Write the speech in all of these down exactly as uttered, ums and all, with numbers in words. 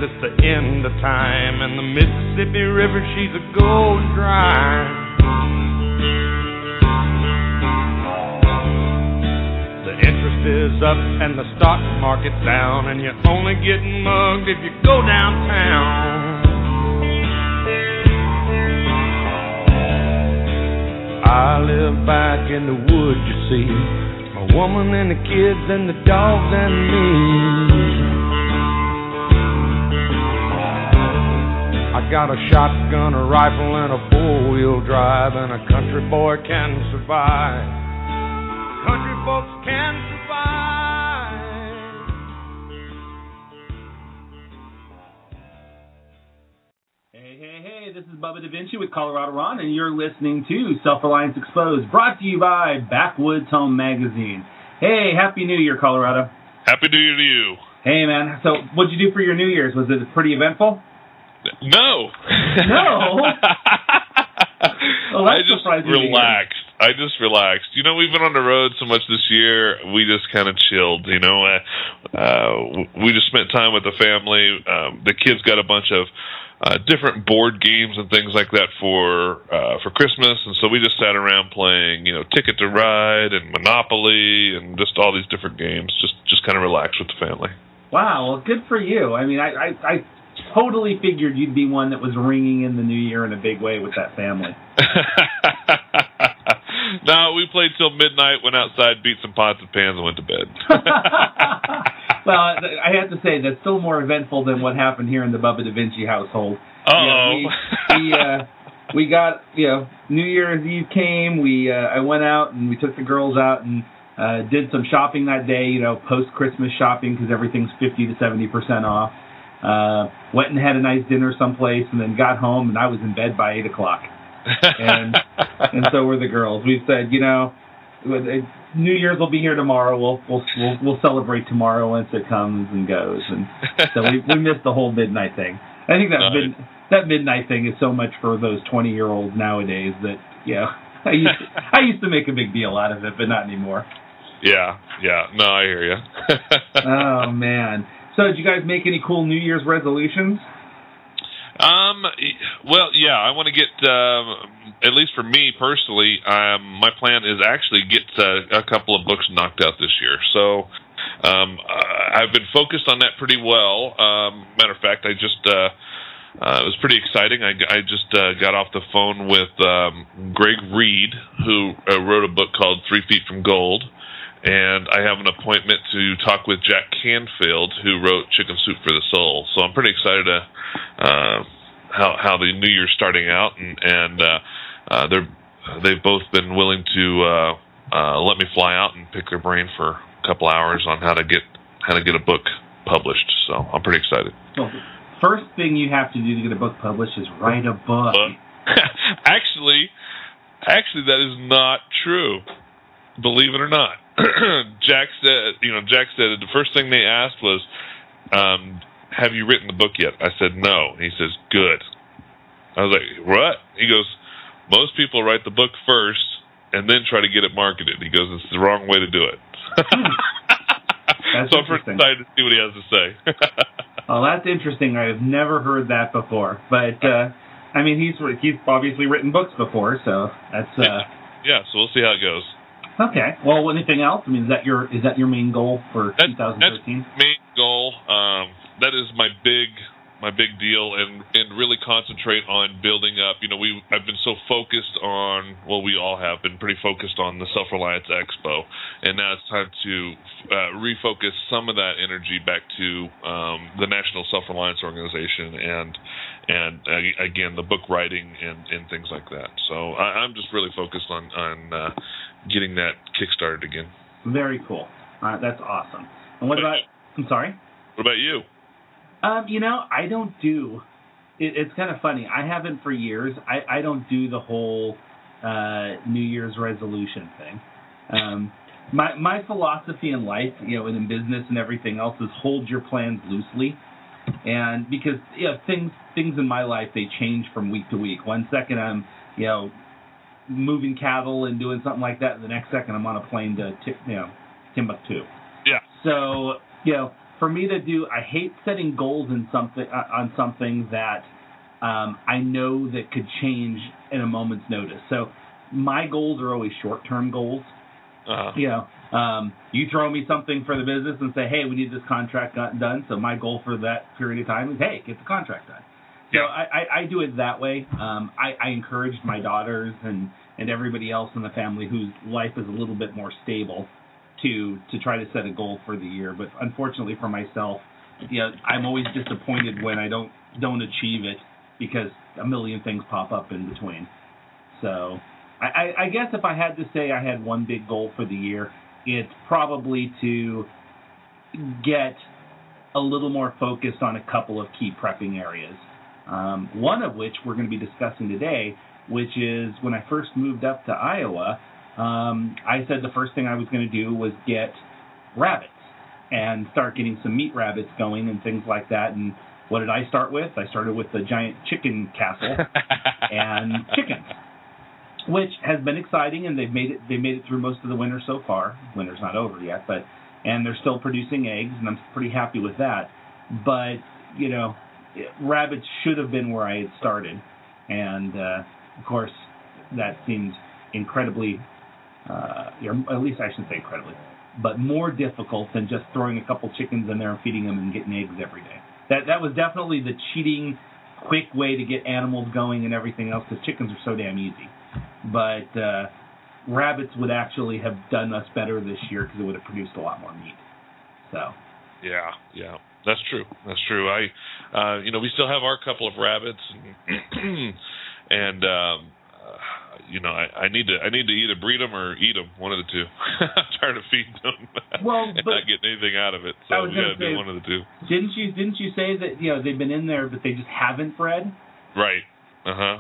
it's the end of time, and the Mississippi River, she's a going dry. The interest is up and the stock market's down, and you're only getting mugged if you go downtown. I live back in the woods, you see, my woman and the kids and the dogs and me. I got a shotgun, a rifle, and a four-wheel drive, and a country boy can survive. Country folks can survive. Hey, hey, hey, this is Bubba Da Vinci with Colorado Ron, and you're listening to Self-Reliance Exposed, brought to you by Backwoods Home Magazine. Hey, Happy New Year, Colorado. Happy New Year to you. Hey, man, so what'd you do for your New Year's? Was it pretty eventful? No. No? Well, I just relaxed. I just relaxed. You know, we've been on the road so much this year, we just kind of chilled, you know. Uh, uh, we just spent time with the family. Um, the kids got a bunch of uh, different board games and things like that for uh, for Christmas, and so we just sat around playing, you know, Ticket to Ride and Monopoly and just all these different games, just, just kind of relax with the family. Wow, well, good for you. I mean, I... I, I totally figured you'd be one that was ringing in the new year in a big way with that family. No, we played till midnight, went outside, beat some pots and pans, and went to bed. Well, I have to say, that's still more eventful than what happened here in the Bubba Da Vinci household. Uh-oh. You know, we, we, uh, we got, you know, New Year's Eve came, we uh, I went out and we took the girls out and uh, did some shopping that day, you know, post-Christmas shopping because everything's fifty to seventy percent off. Uh, went and had a nice dinner someplace, and then got home, and I was in bed by eight o'clock. And and so were the girls. We've said, you know, New Year's will be here tomorrow. We'll we'll we'll, we'll celebrate tomorrow once it comes and goes. And so we we missed the whole midnight thing. I think that nice. mid, that midnight thing is so much for those twenty year olds nowadays that you know I used to, I used to make a big deal out of it, but not anymore. Yeah, yeah. No, I hear you. Oh man. So did you guys make any cool New Year's resolutions? Um, well, yeah, I want to get, um, at least for me personally, um, my plan is actually get uh, a couple of books knocked out this year. So um, I've been focused on that pretty well. Um, matter of fact, I just, uh, uh, it was pretty exciting. I, I just uh, got off the phone with um, Greg Reed, who uh, wrote a book called Three Feet from Gold. And I have an appointment to talk with Jack Canfield, who wrote Chicken Soup for the Soul. So I'm pretty excited to uh, how how the new year's starting out, and and uh, uh, they're they've both been willing to uh, uh, let me fly out and pick their brain for a couple hours on how to get how to get a book published. So I'm pretty excited. Well, first thing you have to do to get a book published is write a book. Uh, actually, actually, that is not true. Believe it or not. Jack said, you know, Jack said the first thing they asked was, um, have you written the book yet? I said, no. He says, good. I was like, what? He goes, most people write the book first and then try to get it marketed. He goes, it's the wrong way to do it. So I'm pretty excited to see what he has to say. Oh, that's interesting. I have never heard that before. But, uh, I mean, he's he's obviously written books before, so that's... Uh, yeah, so we'll see how it goes. Okay. Well, anything else? I mean, is that your is that your main goal for that, twenty thirteen? That's main goal. Um, that is my big my big deal, and, and really concentrate on building up. You know, we I've been so focused on, well, we all have been pretty focused on the Self-Reliance Expo, and now it's time to uh, refocus some of that energy back to um, the National Self-Reliance Organization and and uh, again the book writing and, and things like that. So I, I'm just really focused on on uh, getting that kickstarted again. Very cool. Uh, that's awesome. And what about? I'm sorry. What about you? Um, you know, I don't do. It, it's kind of funny. I haven't for years. I, I don't do the whole uh, New Year's resolution thing. Um, my my philosophy in life, you know, and in business and everything else, is hold your plans loosely. And because you know, things things in my life, they change from week to week. One second I'm, you know, moving cattle and doing something like that. The next second I'm on a plane to, you know, Timbuktu. Yeah. So, you know, for me to do, I hate setting goals in something uh, on something that um, I know that could change in a moment's notice. So my goals are always short-term goals. Uh-huh. You know, um, you throw me something for the business and say, hey, we need this contract got done. So my goal for that period of time is, hey, get the contract done. So Yeah. I, I, I do it that way. Um, I, I encourage my daughters and, and everybody else in the family whose life is a little bit more stable to to try to set a goal for the year. But unfortunately for myself, you know, I'm always disappointed when I don't don't achieve it because a million things pop up in between. So I, I, I guess if I had to say I had one big goal for the year, it's probably to get a little more focused on a couple of key prepping areas. Um, one of which we're going to be discussing today, which is when I first moved up to Iowa, um, I said the first thing I was going to do was get rabbits and start getting some meat rabbits going and things like that. And what did I start with? I started with the giant chicken castle and chickens, which has been exciting, and they've made it. They made it through most of the winter so far. Winter's not over yet, but and they're still producing eggs, and I'm pretty happy with that. But you know, rabbits should have been where I had started, and uh, of course, that seemed incredibly, uh, or at least I shouldn't say incredibly, but more difficult than just throwing a couple chickens in there and feeding them and getting eggs every day. That that was definitely the cheating, quick way to get animals going and everything else, because chickens are so damn easy. But uh, rabbits would actually have done us better this year because it would have produced a lot more meat. So. Yeah, yeah. That's true. That's true. I, uh, you know, we still have our couple of rabbits, and, and um, uh, you know, I, I need to, I need to either breed them or eat them, one of the two. I'm trying to feed them well, and but not getting anything out of it. So we got to do one of the two. Didn't you, didn't you say that you know they've been in there, but they just haven't bred? Right. Uh huh.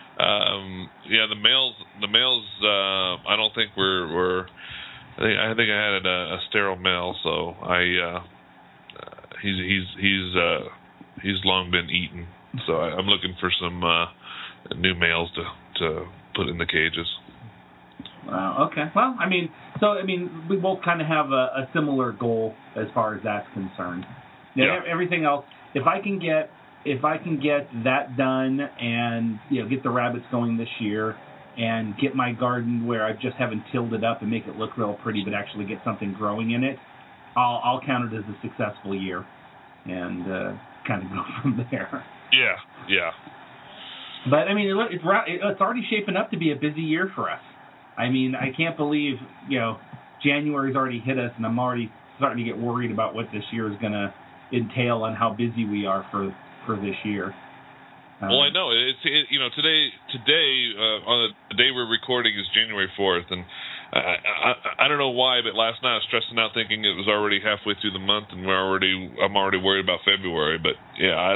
Um, yeah, the males, the males. Uh, I don't think we're, we're. I think, I think I had a, a sterile male, so I. Uh, He's he's he's uh, he's long been eaten, so I, I'm looking for some uh, new males to, to put in the cages. Wow. Okay. Well, I mean, so I mean, we both kind of have a, a similar goal as far as that's concerned. You know, Yeah. Everything else, if I can get if I can get that done and you know get the rabbits going this year and get my garden where I just haven't tilled it up and make it look real pretty, but actually get something growing in it, I'll, I'll count it as a successful year, and uh, kind of go from there. Yeah, yeah. But I mean, it, it's it's already shaping up to be a busy year for us. I mean, I can't believe you know January's already hit us, and I'm already starting to get worried about what this year is going to entail on how busy we are for for this year. Um, Well, I know it's it, you know today today uh, on the day we're recording is January fourth, and I, I I don't know why, but last night I was stressing out thinking it was already halfway through the month, and we're already I'm already worried about February. But yeah, I,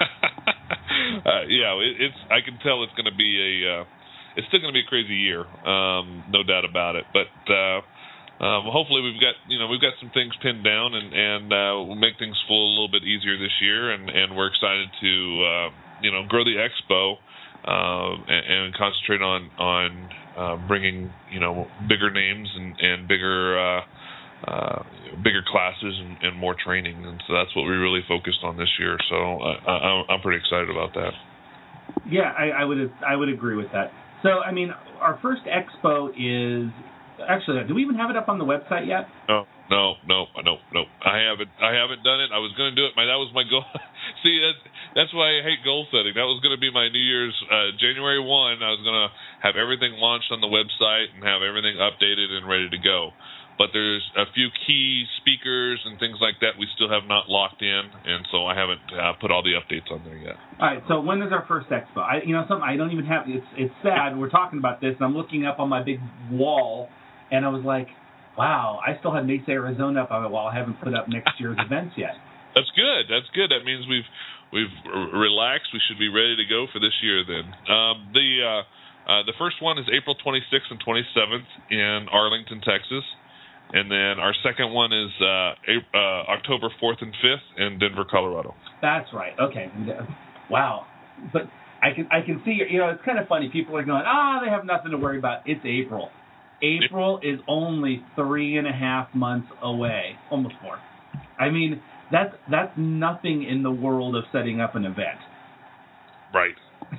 uh, yeah, it, it's I can tell it's going to be a uh, it's still going to be a crazy year, um, no doubt about it. But uh, um, hopefully we've got you know we've got some things pinned down, and and uh, we'll make things flow a little bit easier this year, and, and we're excited to. Uh, you know, grow the expo uh, and, and concentrate on on uh, bringing you know bigger names and and bigger uh, uh, bigger classes and, and more training, and so that's what we really focused on this year. So uh, I, I'm pretty excited about that. Yeah, I, I would I would agree with that. So I mean, our first expo is actually. Do we even have it up on the website yet? No, no, no, no, no. I haven't. I haven't done it. I was going to do it. My that was my goal. See, that's that's why I hate goal setting. That was going to be my New Year's uh, January first. I was going to have everything launched on the website and have everything updated and ready to go. But there's a few key speakers and things like that we still have not locked in, and so I haven't uh, put all the updates on there yet. All right. So when is our first expo? I, you know, something I don't even have. It's it's sad. We're talking about this, and I'm looking up on my big wall, and I was like, wow, I still have Mesa, Arizona up on my wall. I haven't put up next year's events yet. That's good. That's good. That means we've we've relaxed. We should be ready to go for this year. Then um, the uh, uh, the first one is April twenty-sixth and twenty-seventh in Arlington, Texas, and then our second one is uh, uh, October fourth and fifth in Denver, Colorado. That's right. Okay. Wow. But I can I can see. You know, it's kind of funny. People are going, ah, oh, they have nothing to worry about. It's April. April is only three and a half months away, almost four. I mean, that's that's nothing in the world of setting up an event. Right.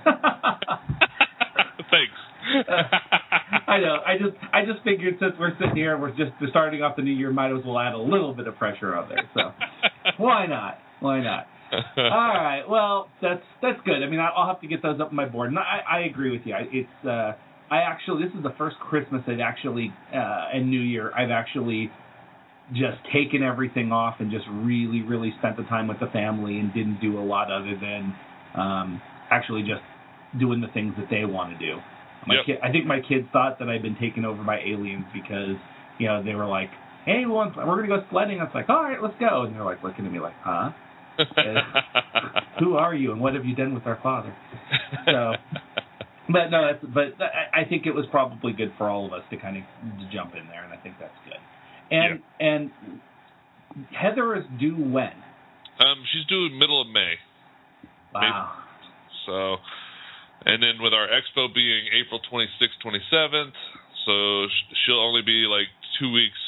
Thanks. I know. I just I just figured since we're sitting here, we're just starting off the new year, might as well add a little bit of pressure on there. So why not? Why not? All right. Well, that's that's good. I mean, I'll have to get those up on my board. And I, I agree with you. It's uh, I actually this is the first Christmas I've actually uh, and New Year I've actually just taken everything off and just really really spent the time with the family and didn't do a lot other than um, actually just doing the things that they want to do. My yep. kid, I think my kids thought that I'd been taken over by aliens because, you know, they were like, hey, we're going to go sledding. I was like, all right, let's go. And they're like looking at me like, huh? Who are you and what have you done with our father? So, but no, that's, but I think it was probably good for all of us to kind of jump in there, and I think that's good. And yeah. and Heather is due when? Um, she's due middle of May. Wow. May. So, and then with our expo being April twenty-sixth, twenty-seventh, so she'll only be like two weeks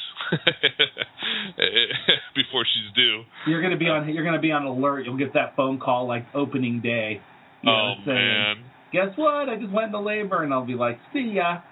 before she's due. You're gonna be on. You're gonna be on alert. You'll get that phone call like opening day. You know, oh saying, man! Guess what? I just went into labor, and I'll be like, see ya.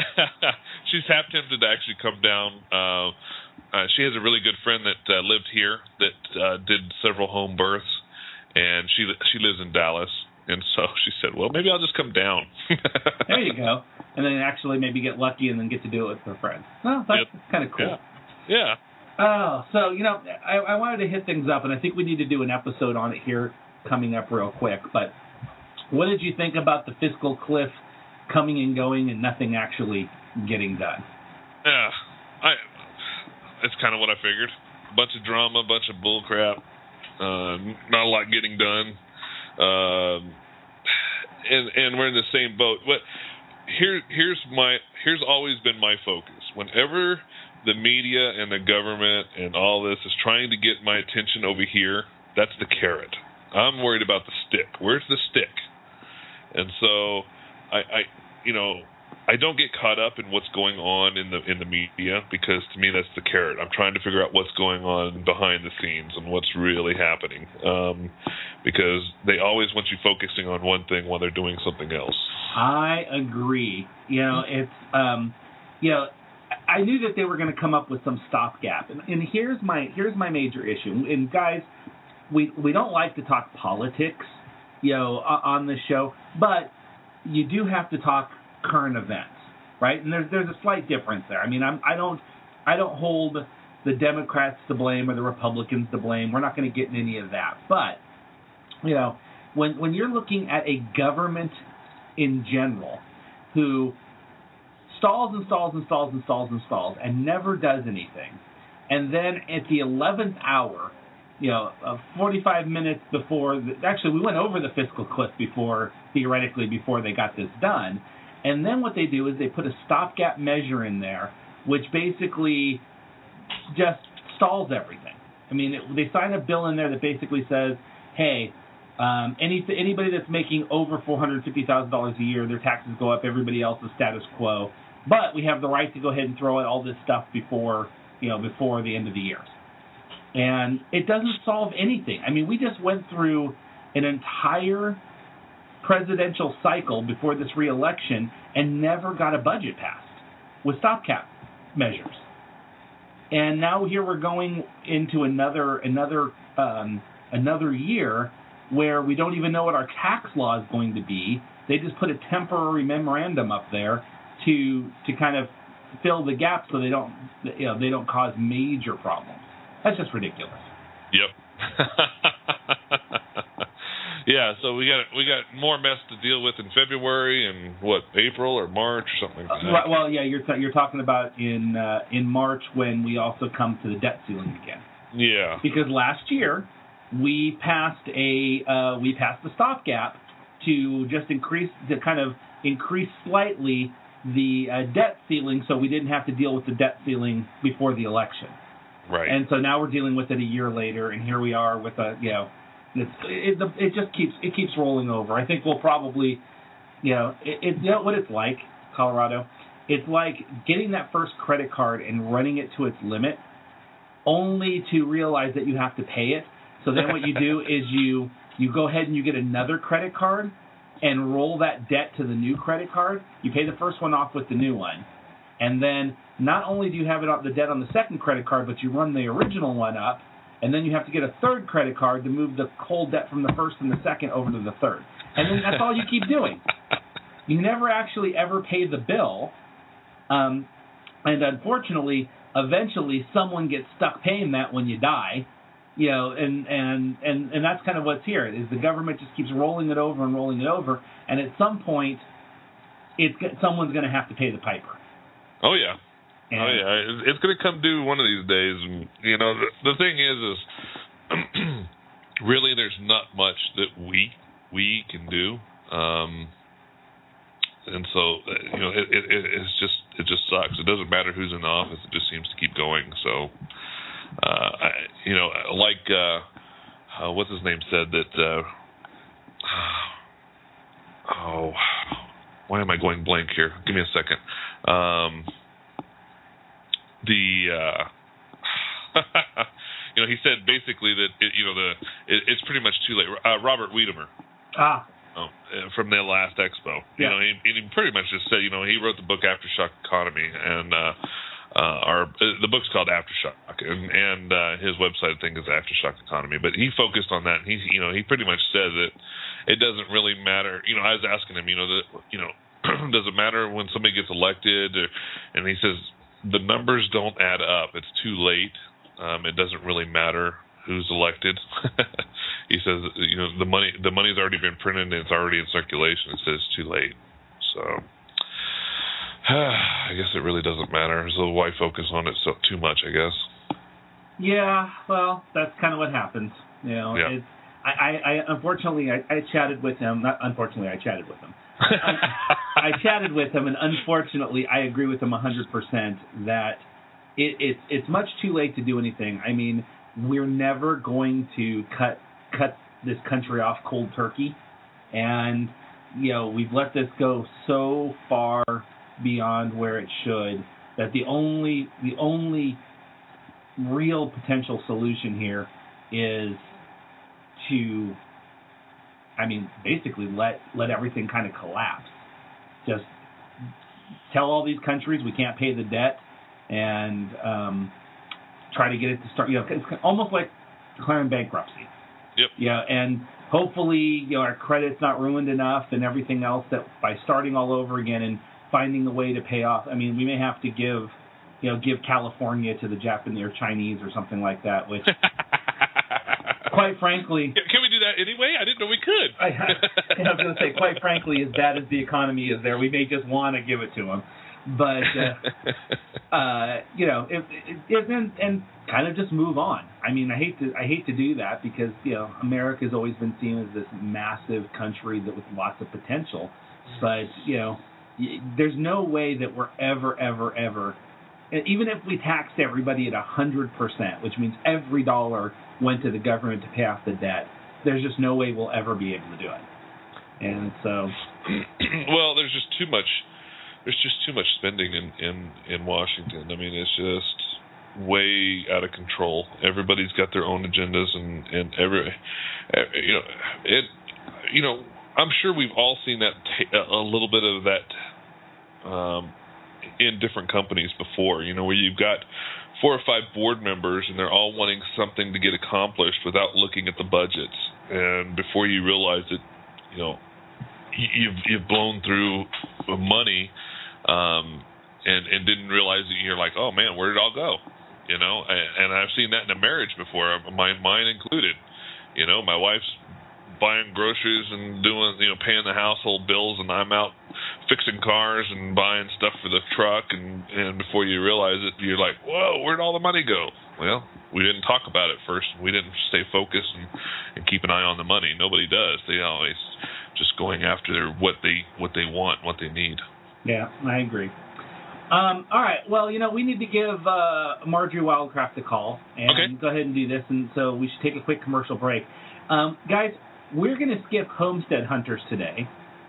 She's half tempted to actually come down. Uh, uh, she has a really good friend that uh, lived here that uh, did several home births, and she she lives in Dallas. And so she said, well, maybe I'll just come down. There you go. And then actually maybe get lucky and then get to do it with her friends. Well, that's, yep. that's kind of cool. Yeah. yeah. Oh, so, you know, I, I wanted to hit things up, and I think we need to do an episode on it here coming up real quick. But what did you think about the fiscal cliff coming and going and nothing actually getting done? Yeah. I. It's kind of what I figured. A bunch of drama, a bunch of bull crap. Uh, not a lot getting done. Um, and and we're in the same boat. But here here's my here's always been my focus. Whenever the media and the government and all this is trying to get my attention over here, that's the carrot. I'm worried about the stick. Where's the stick? And so I, I you know I don't get caught up in what's going on in the in the media, because to me that's the carrot. I'm trying to figure out what's going on behind the scenes and what's really happening, um, because they always want you focusing on one thing while they're doing something else. I agree. You know, it's um, you know, I knew that they were going to come up with some stopgap, and, and here's my here's my major issue. And guys, we we don't like to talk politics, you know, on this show, but you do have to talk current events, right? And there's there's a slight difference there. I mean, I'm, I don't I don't hold the Democrats to blame or the Republicans to blame. We're not going to get in any of that. But you know, when when you're looking at a government in general who stalls and stalls and stalls and stalls and stalls and never does anything, and then at the eleventh hour, you know, uh, forty-five minutes before, the, actually we went over the fiscal cliff before, theoretically, before they got this done. And then what they do is they put a stopgap measure in there, which basically just stalls everything. I mean, it, they sign a bill in there that basically says, hey, um, any anybody that's making over four hundred fifty thousand dollars a year, their taxes go up, everybody else is status quo. But we have the right to go ahead and throw out all this stuff before, you know, before the end of the year. And it doesn't solve anything. I mean, we just went through an entire presidential cycle before this re-election and never got a budget passed with stopgap measures. And now here we're going into another another um, another year where we don't even know what our tax law is going to be. They just put a temporary memorandum up there to to kind of fill the gap so they don't you know they don't cause major problems. That's just ridiculous. Yep. Yeah, so we got we got more mess to deal with in February and what, April or March or something like that. Uh, well, yeah, you're t- you're talking about in uh, in March when we also come to the debt ceiling again. Yeah. Because last year we passed a uh, we passed the stopgap to just increase to kind of increase slightly the uh, debt ceiling, so we didn't have to deal with the debt ceiling before the election. Right. And so now we're dealing with it a year later, and here we are with a you know. It's, it, it just keeps it keeps rolling over. I think we'll probably, you know, it, it, you know what it's like, Colorado? It's like getting that first credit card and running it to its limit, only to realize that you have to pay it. So then what you do is you you go ahead and you get another credit card and roll that debt to the new credit card. You pay the first one off with the new one. And then not only do you have it on the debt on the second credit card, but you run the original one up, and then you have to get a third credit card to move the whole debt from the first and the second over to the third. And then that's all you keep doing. You never actually ever pay the bill. Um, and unfortunately, eventually someone gets stuck paying that when you die. You know, and, and, and, and that's kind of what's here, is the government just keeps rolling it over and rolling it over, and at some point, it's someone's going to have to pay the piper. Oh, yeah. And oh, yeah. It's going to come due one of these days. And, you know, the, the thing is, is really there's not much that we we can do. Um, and so, you know, it, it, it's just, it just sucks. It doesn't matter who's in office. It just seems to keep going. So, uh, I, you know, like, uh, uh, what's his name said that, uh, oh, why am I going blank here? Give me a second. Um, the, uh, you know, he said basically that, it, you know, the it, it's pretty much too late. Uh, Robert Wiedemer. Ah. Oh, from the last expo. You Yeah. know, he, he pretty much just said, you know, he wrote the book Aftershock Economy, and uh, uh, our the book's called Aftershock, and and uh, his website I think is Aftershock Economy. But he focused on that, and he, you know, he pretty much said that it doesn't really matter. You know, I was asking him, you know, that you know, does it matter when somebody gets elected? Or, and he says the numbers don't add up. It's too late. Um, it doesn't really matter who's elected. He says, you know, the money the money's already been printed and it's already in circulation. It says it's too late. So I guess it really doesn't matter. So why focus on it so too much, I guess. Yeah, well, that's kind of what happens. You know, Yeah. it's, I, I, I unfortunately I, I chatted with him. Not unfortunately, I chatted with him. I, I chatted with him, and unfortunately, I agree with him one hundred percent that it, it's it's much too late to do anything. I mean, we're never going to cut cut this country off cold turkey, and you know we've let this go so far beyond where it should that the only the only real potential solution here is to, I mean, basically let let everything kind of collapse. Just tell all these countries we can't pay the debt, and um, try to get it to start. You know, it's almost like declaring bankruptcy. Yep. Yeah, and hopefully, you know, our credit's not ruined enough and everything else that by starting all over again and finding a way to pay off. I mean, we may have to give, you know, give California to the Japanese or Chinese or something like that, which, quite frankly, can we do that anyway? I didn't know we could. I, I was going to say, quite frankly, as bad as the economy is there, we may just want to give it to them. But, uh, uh, you know, if, if, and, and kind of just move on. I mean, I hate to I hate to do that because, you know, America's always been seen as this massive country that with lots of potential. But, you know, there's no way that we're ever, ever, ever, even if we taxed everybody at one hundred percent, which means every dollar went to the government to pay off the debt, there's just no way we'll ever be able to do it. And so... Well, there's just too much... There's just too much spending in, in, in Washington. I mean, it's just way out of control. Everybody's got their own agendas, and, and every, you know, it, you know, I'm sure we've all seen that t- a little bit of that um, in different companies before. You know, where you've got four or five board members, and they're all wanting something to get accomplished without looking at the budgets, and before you realize it, you know, you've you've blown through money. Um, and, and didn't realize that you're like, oh man, where did it all go? You know, and, and I've seen that in a marriage before, mine, mine included. You know, my wife's buying groceries and doing, you know, paying the household bills, and I'm out fixing cars and buying stuff for the truck, and, and before you realize it, you're like, whoa, where'd all the money go? Well, we didn't talk about it first. We didn't stay focused and, and keep an eye on the money. Nobody does. They always just going after their, what they what they want, what they need. Yeah, I agree. Um, all right. Well, you know, we need to give uh, Marjorie Wildcraft a call and okay. go ahead and do this, and so we should take a quick commercial break. Um, guys, we're going to skip Homestead Hunters today.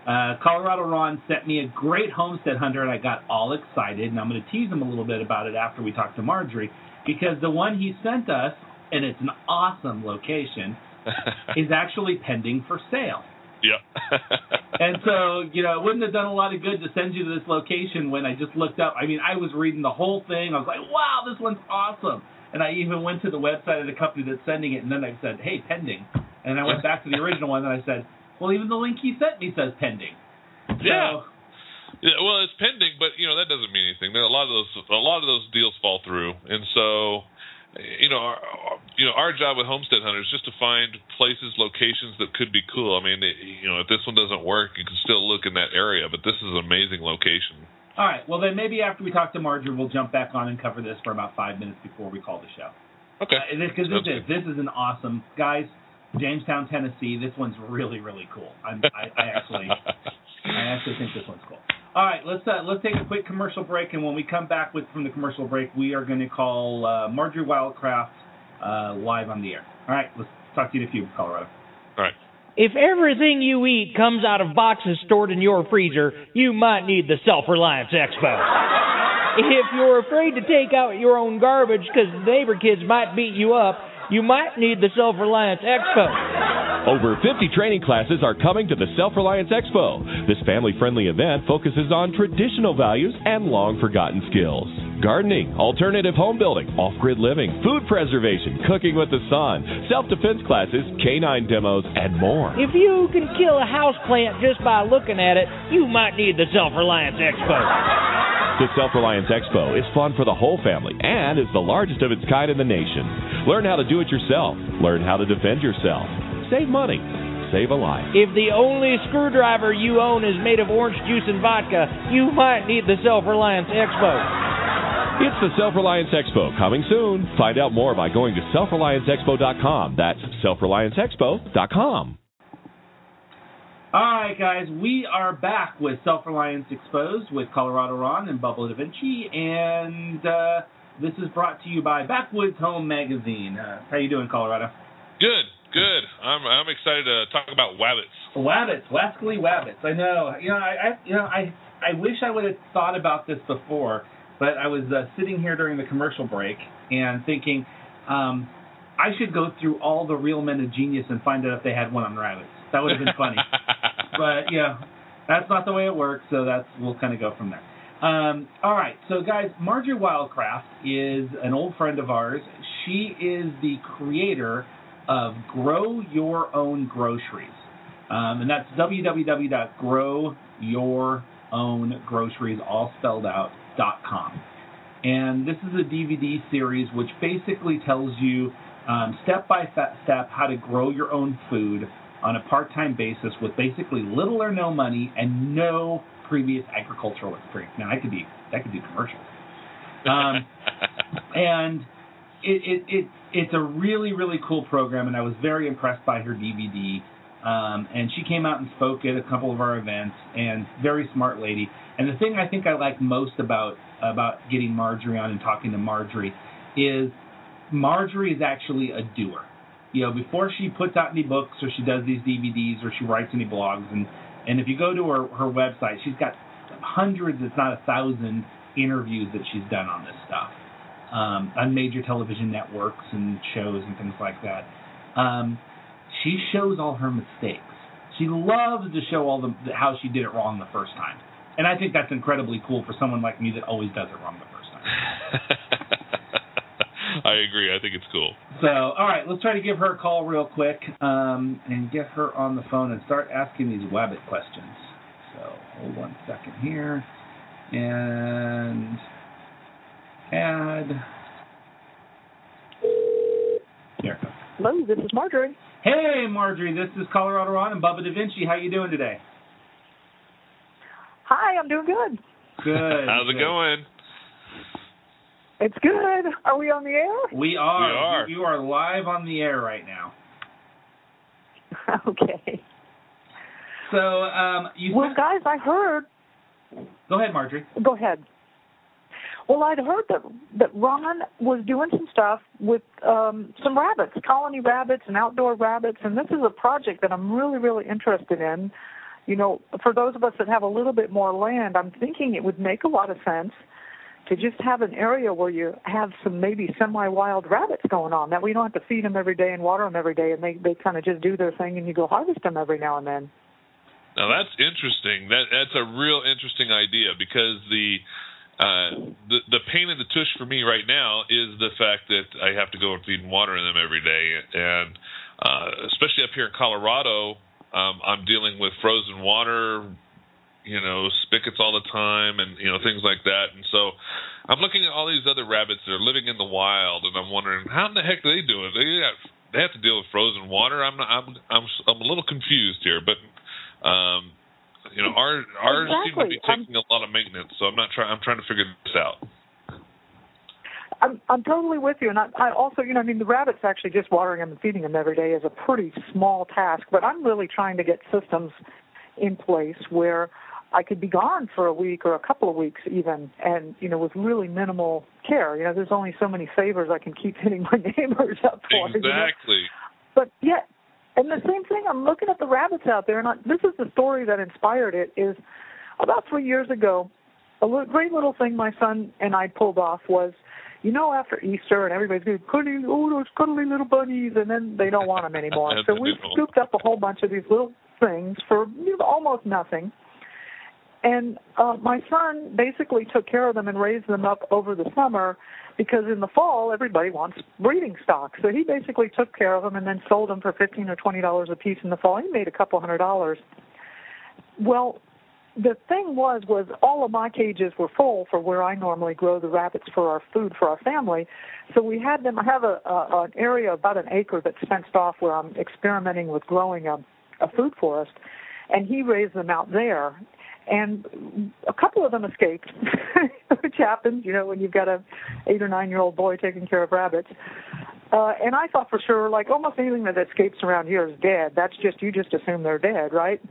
Uh, Colorado Ron sent me a great homestead hunter, and I got all excited. And I'm going to tease him a little bit about it after we talk to Marjorie, because the one he sent us, and it's an awesome location, is actually pending for sale. Yeah. And so, you know, it wouldn't have done a lot of good to send you to this location when I just looked up. I mean, I was reading the whole thing. I was like, wow, this one's awesome. And I even went to the website of the company that's sending it, and then I said, hey, pending. And I went back to the original one, and I said, well, even the link he sent me says pending. So, yeah. Yeah. Well, it's pending, but you know that doesn't mean anything. There are a lot of those, a lot of those deals fall through, and so, you know, our, you know, our job with Homestead Hunters is just to find places, locations that could be cool. I mean, it, you know, if this one doesn't work, you can still look in that area, but this is an amazing location. All right. Well, then maybe after we talk to Marjorie, we'll jump back on and cover this for about five minutes before we call the show. Okay. Because uh, this, this is this is an awesome, guys. Jamestown, Tennessee. This one's really, really cool. I'm, I, I actually, I actually think this one's cool. All right, let's uh, let's take a quick commercial break, and when we come back with from the commercial break, we are going to call uh, Marjorie Wildcraft uh, live on the air. All right, let's talk to you in a few, Colorado. All right. If everything you eat comes out of boxes stored in your freezer, you might need the Self-Reliance Expo. If you're afraid to take out your own garbage because the neighbor kids might beat you up, you might need the Self-Reliance Expo. Over fifty training classes are coming to the Self-Reliance Expo. This family-friendly event focuses on traditional values and long-forgotten skills. Gardening, alternative home building, off-grid living, food preservation, cooking with the sun, self-defense classes, canine demos, and more. If you can kill a houseplant just by looking at it, you might need the Self-Reliance Expo. The Self-Reliance Expo is fun for the whole family and is the largest of its kind in the nation. Learn how to do it yourself. Learn how to defend yourself. Save money. Save a life. If the only screwdriver you own is made of orange juice and vodka, you might need the Self-Reliance Expo. It's the Self-Reliance Expo, coming soon. Find out more by going to self reliance expo dot com. That's self reliance expo dot com. All right, guys, we are back with Self-Reliance Exposed with Colorado Ron and Bubba Da Vinci, and uh, this is brought to you by Backwoods Home Magazine. Uh, how you doing, Colorado? Good, good. I'm I'm excited to talk about wabbits. Wabbits, wascally wabbits. I know. You know, I, I you know, I I wish I would have thought about this before, but I was uh, sitting here during the commercial break and thinking um, I should go through all the Real Men of Genius and find out if they had one on rabbits. That would have been funny. But, yeah, that's not the way it works, so that's we'll kind of go from there. Um, all right, so, guys, Marjorie Wildcraft is an old friend of ours. She is the creator of Grow Your Own Groceries, um, and that's w w w dot grow your own groceries, all spelled out, dot com. And this is a D V D series which basically tells you um, step-by-step how to grow your own food on a part-time basis with basically little or no money and no previous agricultural experience. Now, I could be that could do commercials. Um, and it, it, it it's a really, really cool program, and I was very impressed by her D V D. Um, and she came out and spoke at a couple of our events, and very smart lady. And the thing I think I like most about about getting Marjorie on and talking to Marjorie is Marjorie is actually a doer. You know, before she puts out any books or she does these D V Ds or she writes any blogs, and, and if you go to her, her website, she's got hundreds, if not a thousand, interviews that she's done on this stuff, um, on major television networks and shows and things like that. Um, she shows all her mistakes. She loves to show all the how she did it wrong the first time. And I think that's incredibly cool for someone like me that always does it wrong the first time. I agree. I think it's cool. So, all right, let's try to give her a call real quick um, and get her on the phone and start asking these Wabbit questions. So, hold one second here. And add. There it goes. Hello, this is Marjorie. Hey, Marjorie, this is Colorado Ron and Bubba Da Vinci. How you doing today? Hi, I'm doing good. Good. How's it good. going? It's good. Are we on the air? We are. We are. You are live on the air right now. Okay. So, um, you Well, said... guys, I heard... Go ahead, Marjorie. Go ahead. Well, I'd heard that that Ron was doing some stuff with um, some rabbits, colony rabbits and outdoor rabbits, and this is a project that I'm really, really interested in. you know, for those of us that have a little bit more land, I'm thinking it would make a lot of sense to just have an area where you have some maybe semi-wild rabbits going on, that we don't have to feed them every day and water them every day, and they, they kind of just do their thing and you go harvest them every now and then. Now, that's interesting. That That's a real interesting idea, because the uh, the, the pain in the tush for me right now is the fact that I have to go and feed and water them every day. And uh, especially up here in Colorado, um, I'm dealing with frozen water, you know, spigots all the time, and, you know, things like that. And so I'm looking at all these other rabbits that are living in the wild, and I'm wondering, how in the heck do they do it? They have, they have to deal with frozen water. I'm not, I'm I'm I'm a little confused here, but um, you know, our ours exactly. seem to be taking I'm, a lot of maintenance, so I'm not trying. I'm trying to figure this out. I'm I'm totally with you, and I, I also, you know, I mean, the rabbits actually just watering them and feeding them every day is a pretty small task, but I'm really trying to get systems in place where I could be gone for a week or a couple of weeks even, and, you know, with really minimal care. You know, there's only so many favors I can keep hitting my neighbors up for. Exactly. You know? But, yeah, and the same thing, I'm looking at the rabbits out there, and I, this is the story that inspired it, is about three years ago, a little, great little thing my son and I pulled off was, you know, after Easter and everybody's going, cuddly, oh, those cuddly little bunnies, and then they don't want them anymore. So we scooped up a whole bunch of these little things for, you know, almost nothing. And uh, my son basically took care of them and raised them up over the summer, because in the fall everybody wants breeding stock. So he basically took care of them and then sold them for fifteen or twenty dollars a piece in the fall. He made a couple hundred dollars. Well, the thing was, was all of my cages were full for where I normally grow the rabbits for our food for our family. So we had them. I have a, a an area about an acre that's fenced off where I'm experimenting with growing a, a food forest, and he raised them out there. And a couple of them escaped, which happens, you know, when you've got a eight or nine-year-old boy taking care of rabbits. Uh, and I thought for sure, like almost anything that escapes around here is dead. That's just, you just assume they're dead, right?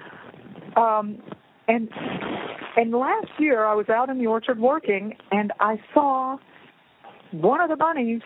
Um, and and last year I was out in the orchard working, and I saw one of the bunnies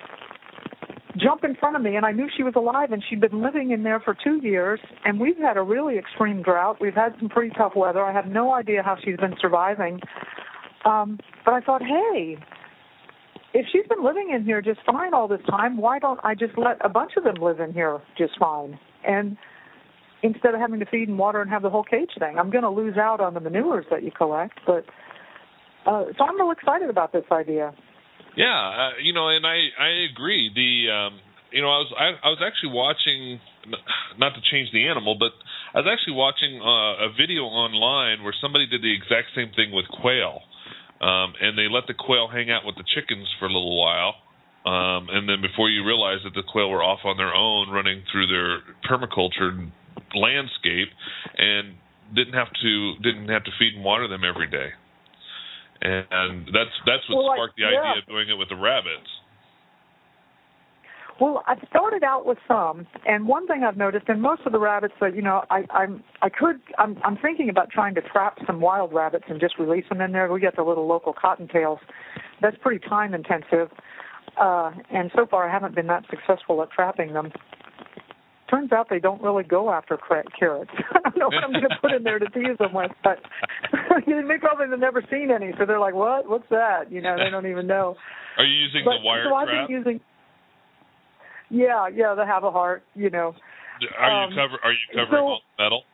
jump in front of me, and I knew she was alive, and she'd been living in there for two years, and we've had a really extreme drought. We've had some pretty tough weather. I have no idea how she's been surviving. Um, but I thought, hey, if she's been living in here just fine all this time, why don't I just let a bunch of them live in here just fine? And instead of having to feed and water and have the whole cage thing, I'm going to lose out on the manures that you collect. But uh, so I'm real excited about this idea. Yeah, uh, you know, and I, I agree. The um, you know, I was I, I was actually watching, not to change the animal, but I was actually watching uh, a video online where somebody did the exact same thing with quail, um, and they let the quail hang out with the chickens for a little while, um, and then before you realize that the quail were off on their own, running through their permaculture landscape, and didn't have to didn't have to feed and water them every day. And that's that's what well, sparked the yeah. idea of doing it with the rabbits. Well, I started out with some, and one thing I've noticed, and most of the rabbits that, you know, I, I'm I could I'm I'm thinking about trying to trap some wild rabbits and just release them in there. We get the little local cottontails. That's pretty time intensive, uh, and so far I haven't been that successful at trapping them. Turns out they don't really go after carrots. I don't know what I'm going to put in there to tease them with, but they probably have never seen any, so they're like, "What? What's that?" You know, they don't even know. Are you using but, the wire so I've trap? been using. Yeah, yeah, they have a heart. You know. Are um, you cover? Are you covering so, all the metal?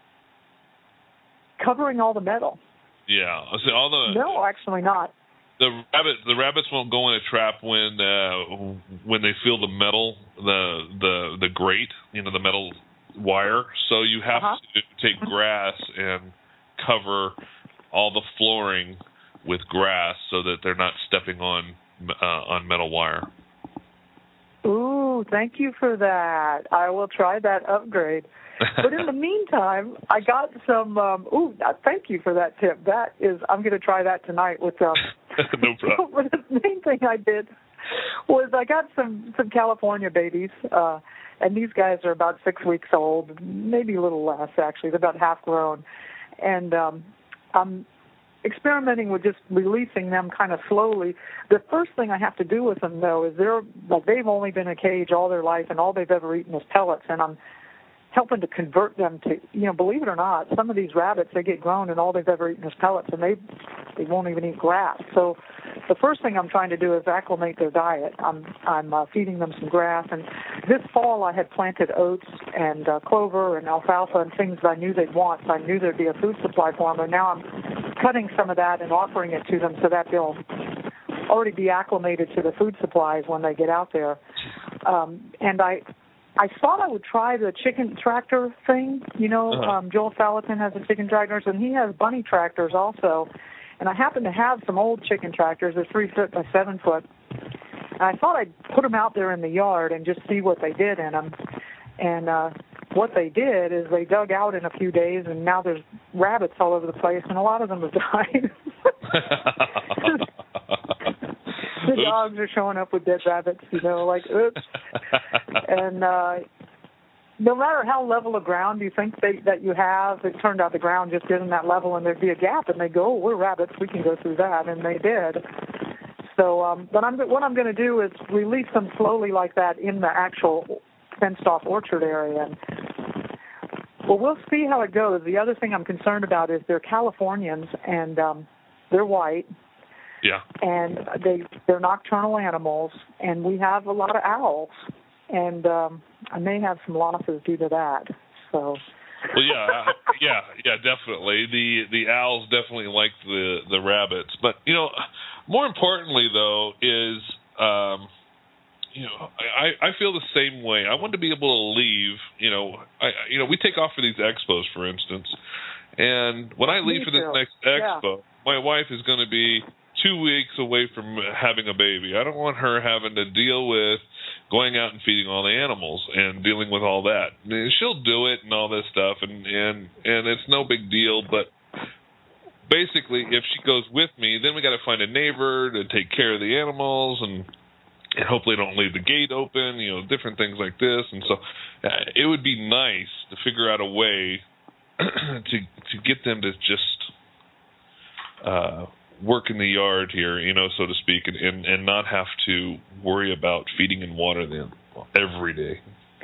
Covering all the metal. Yeah, so all the. No, actually not. The rabbit, the rabbits won't go in a trap when uh, when they feel the metal, the the the grate, you know, the metal wire. So you have uh-huh. to take grass and cover all the flooring with grass so that they're not stepping on uh, on metal wire. Ooh, thank you for that. I will try that upgrade. But in the meantime, I got some. Um, ooh, thank you for that tip. That is, I'm going to try that tonight with. Um, no problem. But the main thing I did was I got some some California babies, uh, and these guys are about six weeks old, maybe a little less actually. They're about half grown, and um, I'm experimenting with just releasing them kind of slowly. The first thing I have to do with them though is they're like they've only been in a cage all their life, and all they've ever eaten is pellets, and I'm helping to convert them to, you know, believe it or not, some of these rabbits, they get grown and all they've ever eaten is pellets, and they they won't even eat grass. So the first thing I'm trying to do is acclimate their diet. I'm I'm uh, feeding them some grass, and this fall I had planted oats and uh, clover and alfalfa and things that I knew they'd want, so I knew there'd be a food supply for them, and now I'm cutting some of that and offering it to them so that they'll already be acclimated to the food supplies when they get out there. Um, and I I thought I would try the chicken tractor thing. You know, uh-huh. um, Joel Salatin has a chicken tractors, and he has bunny tractors also. And I happen to have some old chicken tractors. They're three foot by seven foot. And I thought I'd put them out there in the yard and just see what they did in them. And uh, what they did is they dug out in a few days, and now there's rabbits all over the place, and a lot of them have died. The Oops. dogs are showing up with dead rabbits, you know, like, oops. And uh, no matter how level of ground you think they, that you have, it turned out the ground just isn't that level, and there'd be a gap, and they go, oh, we're rabbits, we can go through that, and they did. So, um, but I'm, what I'm going to do is release them slowly like that in the actual fenced-off orchard area. And, well, we'll see how it goes. The other thing I'm concerned about is they're Californians, and um, they're white. Yeah. And they, they're nocturnal animals, and we have a lot of owls. And um, I may have some losses due to that. So. Well, yeah, uh, yeah, yeah, definitely. The the owls definitely like the, the rabbits. But, you know, more importantly, though, is, um, you know, I, I feel the same way. I want to be able to leave, you know, I you know, we take off for these expos, for instance. And when I leave Me for this too. next expo, yeah. my wife is going to be two weeks away from having a baby. I don't want her having to deal with going out and feeding all the animals and dealing with all that. I mean, she'll do it and all this stuff, and, and, and it's no big deal, but basically if she goes with me, then we got to find a neighbor to take care of the animals, and, and hopefully don't leave the gate open, you know, different things like this. And so uh, it would be nice to figure out a way to to get them to just uh, work in the yard here, you know, so to speak, and, and, and not have to worry about feeding and water them every day.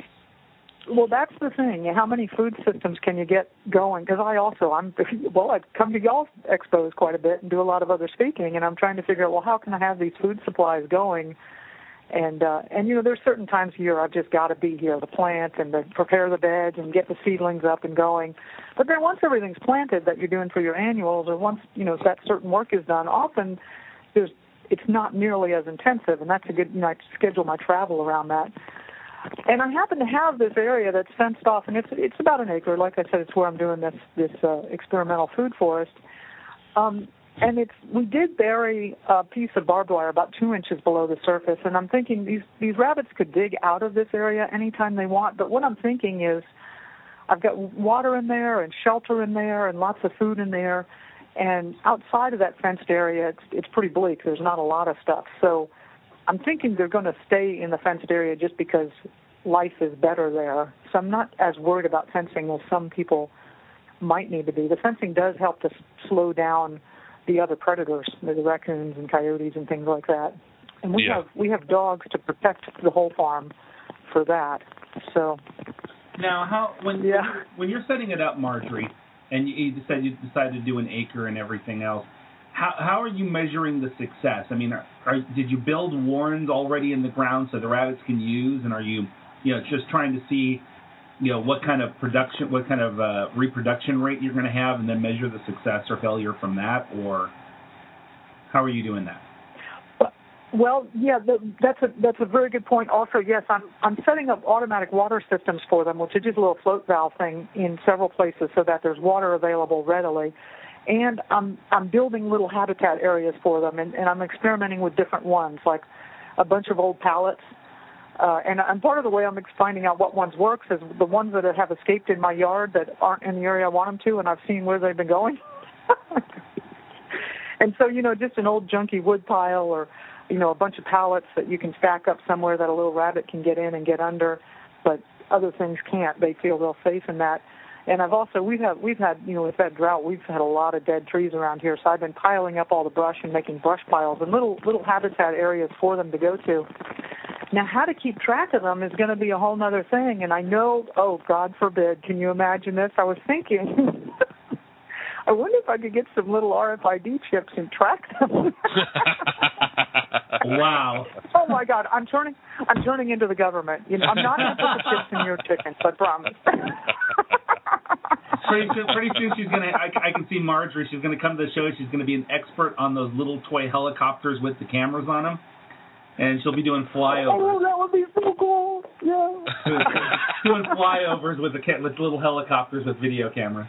Well, that's the thing. How many food systems can you get going? Because I also, I'm well, I come to y'all's expos quite a bit and do a lot of other speaking, and I'm trying to figure out, well, how can I have these food supplies going? And, uh, and you know, there's certain times of year I've just got to be here to plant and to prepare the beds and get the seedlings up and going. But then once everything's planted that you're doing for your annuals, or once, you know, that certain work is done, often there's it's not nearly as intensive, and that's a good, you know, I schedule my travel around that. And I happen to have this area that's fenced off, and it's it's about an acre. Like I said, it's where I'm doing this this uh, experimental food forest. Um, and it's we did bury a piece of barbed wire about two inches below the surface, and I'm thinking these these rabbits could dig out of this area anytime they want. But what I'm thinking is, I've got water in there and shelter in there and lots of food in there, and outside of that fenced area, it's it's pretty bleak. There's not a lot of stuff, so I'm thinking they're going to stay in the fenced area just because life is better there. So I'm not as worried about fencing as some people might need to be. The fencing does help to slow down the other predators, the raccoons and coyotes and things like that. And we Yeah. have we have dogs to protect the whole farm for that. So now, how when Yeah. when, you're, when you're setting it up, Marjorie, and you, you decided you decided to do an acre and everything else, how how are you measuring the success? I mean, are, are, did you build warrens already in the ground so the rabbits can use, and are you you know just trying to see you know what kind of production, what kind of uh, reproduction rate you're going to have, and then measure the success or failure from that, or how are you doing that? Well, yeah, that's a that's a very good point. Also, yes, I'm I'm setting up automatic water systems for them, which is just a little float valve thing in several places, so that there's water available readily. And I'm I'm building little habitat areas for them, and, and I'm experimenting with different ones, like a bunch of old pallets. Uh, and, and part of the way I'm finding out what ones works is the ones that have escaped in my yard that aren't in the area I want them to, and I've seen where they've been going. And so, you know, just an old junky wood pile, or you know, a bunch of pallets that you can stack up somewhere that a little rabbit can get in and get under, but other things can't. They feel real safe in that. And I've also, we've had, we've had, you know, with that drought, we've had a lot of dead trees around here, so I've been piling up all the brush and making brush piles and little little habitat areas for them to go to. Now, how to keep track of them is going to be a whole other thing. And I know, oh, God forbid, can you imagine this? I was thinking, I wonder if I could get some little R F I D chips and track them. Wow. Oh, my God, I'm turning I'm turning into the government. You know, I'm not going to put the chips in your chickens, I promise. Pretty soon, pretty soon she's gonna. I, I can see Marjorie. She's gonna come to the show. She's gonna be an expert on those little toy helicopters with the cameras on them, and she'll be doing flyovers. Oh, that would be so cool. Yeah. Doing flyovers with the with little helicopters with video cameras.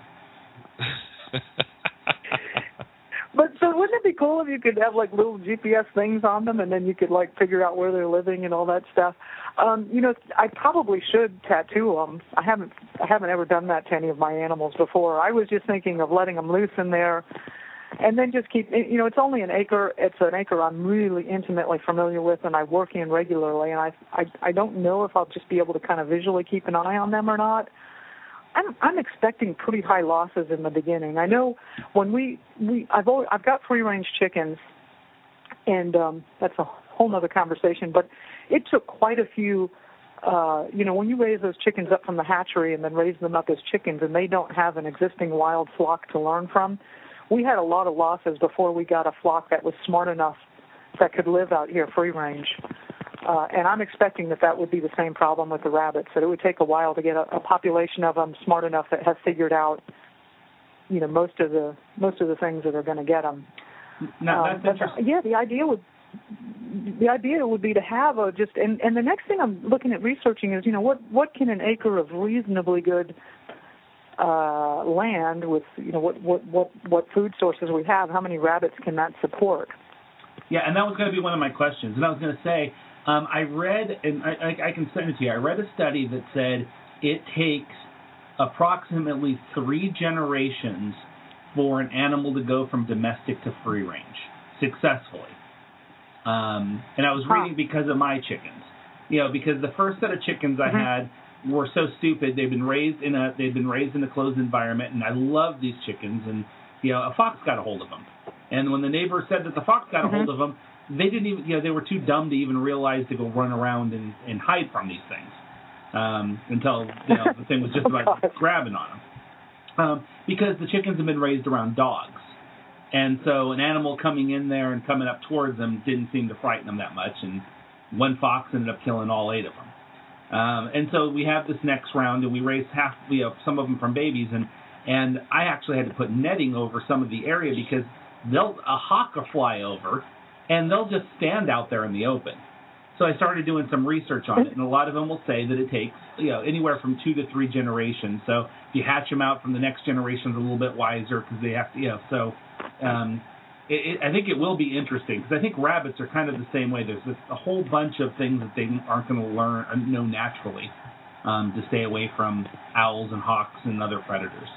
But so wouldn't it be cool if you could have like little G P S things on them, and then you could like figure out where they're living and all that stuff? Um, you know, I probably should tattoo them. I haven't, I haven't ever done that to any of my animals before. I was just thinking of letting them loose in there, and then just keep. You know, it's only an acre. It's an acre I'm really intimately familiar with, and I work in regularly. And I, I, I don't know if I'll just be able to kind of visually keep an eye on them or not. I'm I'm expecting pretty high losses in the beginning. I know when we we I've always, I've got free range chickens, and um, that's a whole other conversation. But it took quite a few. Uh, you know, when you raise those chickens up from the hatchery and then raise them up as chickens, and they don't have an existing wild flock to learn from, we had a lot of losses before we got a flock that was smart enough that could live out here free range. Uh, and I'm expecting that that would be the same problem with the rabbits, that it would take a while to get a, a population of them smart enough that have figured out, you know, most of the most of the things that are going to get them. No, um, that's but, yeah, the idea would the idea would be to have a just and, and the next thing I'm looking at researching is, you know, what what can an acre of reasonably good uh, land with, you know, what what what what food sources we have, how many rabbits can that support? Yeah, and that was going to be one of my questions, and I was going to say. Um, I read, and I, I, I can send it to you, I read a study that said it takes approximately three generations for an animal to go from domestic to free range successfully. Um, and I was reading because of my chickens. You know, because the first set of chickens I had were so stupid. They've been raised in a they've been raised in a closed environment, and I love these chickens. And you know, a fox got a hold of them. And when the neighbor said that the fox got mm-hmm. a hold of them, they didn't even, you know, they were too dumb to even realize to go run around and, and hide from these things um, until, you know, the thing was just about oh, grabbing on them. Um, because the chickens have been raised around dogs. And so an animal coming in there and coming up towards them didn't seem to frighten them that much. And one fox ended up killing all eight of them. Um, and so we have this next round, and we raised half, you know, some of them from babies. And, and I actually had to put netting over some of the area because they'll a hawk will fly over, and they'll just stand out there in the open. So I started doing some research on it, and a lot of them will say that it takes, you know, anywhere from two to three generations. So if you hatch them out from the next generation, they're a little bit wiser because they have to, you know. So um, it, it, I think it will be interesting because I think rabbits are kind of the same way. There's this, a whole bunch of things that they aren't going to learn, uh, know naturally um, to stay away from owls and hawks and other predators.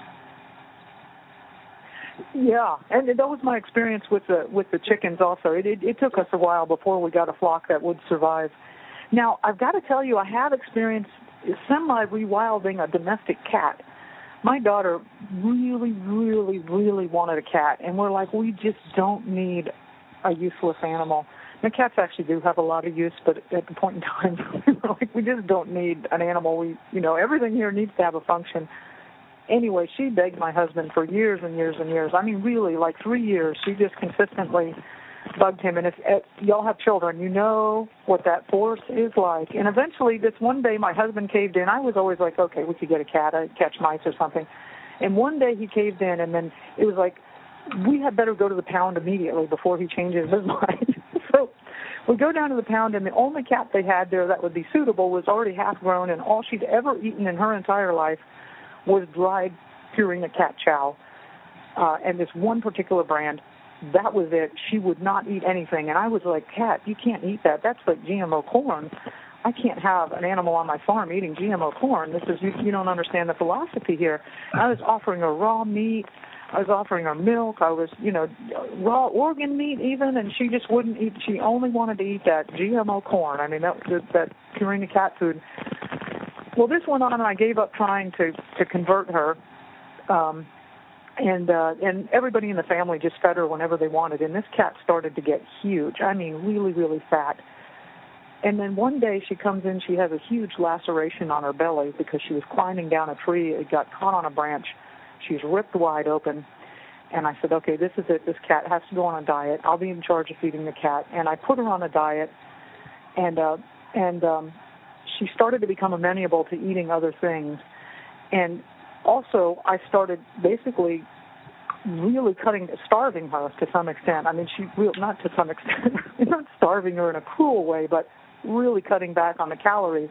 Yeah, and that was my experience with the with the chickens also. It, it, it took us a while before we got a flock that would survive. Now, I've got to tell you, I have experienced semi-rewilding a domestic cat. My daughter really, really, really wanted a cat, and we're like, we just don't need a useless animal. Now, cats actually do have a lot of use, but at the point in time, we were like, we just don't need an animal. We, you know, everything here needs to have a function. Anyway, she begged my husband for years and years and years. I mean, really, like three years. She just consistently bugged him. And if, if y'all have children, you know what that force is like. And eventually, this one day, my husband caved in. I was always like, okay, we could get a cat, I'd catch mice or something. And one day he caved in, and then it was like, we had better go to the pound immediately before he changes his mind. So we go down to the pound, and the only cat they had there that would be suitable was already half grown, and all she'd ever eaten in her entire life was dried Purina cat chow, uh, and this one particular brand. That was it. She would not eat anything, and I was like, Cat, you can't eat that. That's like G M O corn. I can't have an animal on my farm eating G M O corn. This is you, you don't understand the philosophy here. I was offering her raw meat. I was offering her milk. I was, you know, raw organ meat even, and she just wouldn't eat. She only wanted to eat that G M O corn. I mean, that that Purina cat food. Well, this went on, and I gave up trying to, to convert her, um, and uh, and everybody in the family just fed her whenever they wanted, and this cat started to get huge. I mean, really, really fat. And then one day she comes in, she has a huge laceration on her belly because she was climbing down a tree. It got caught on a branch. She's ripped wide open. And I said, okay, this is it. This cat has to go on a diet. I'll be in charge of feeding the cat. And I put her on a diet, and uh, and um, she started to become amenable to eating other things. And also I started basically really cutting, starving her to some extent. I mean, she real not to some extent, not starving her in a cruel way, but really cutting back on the calories.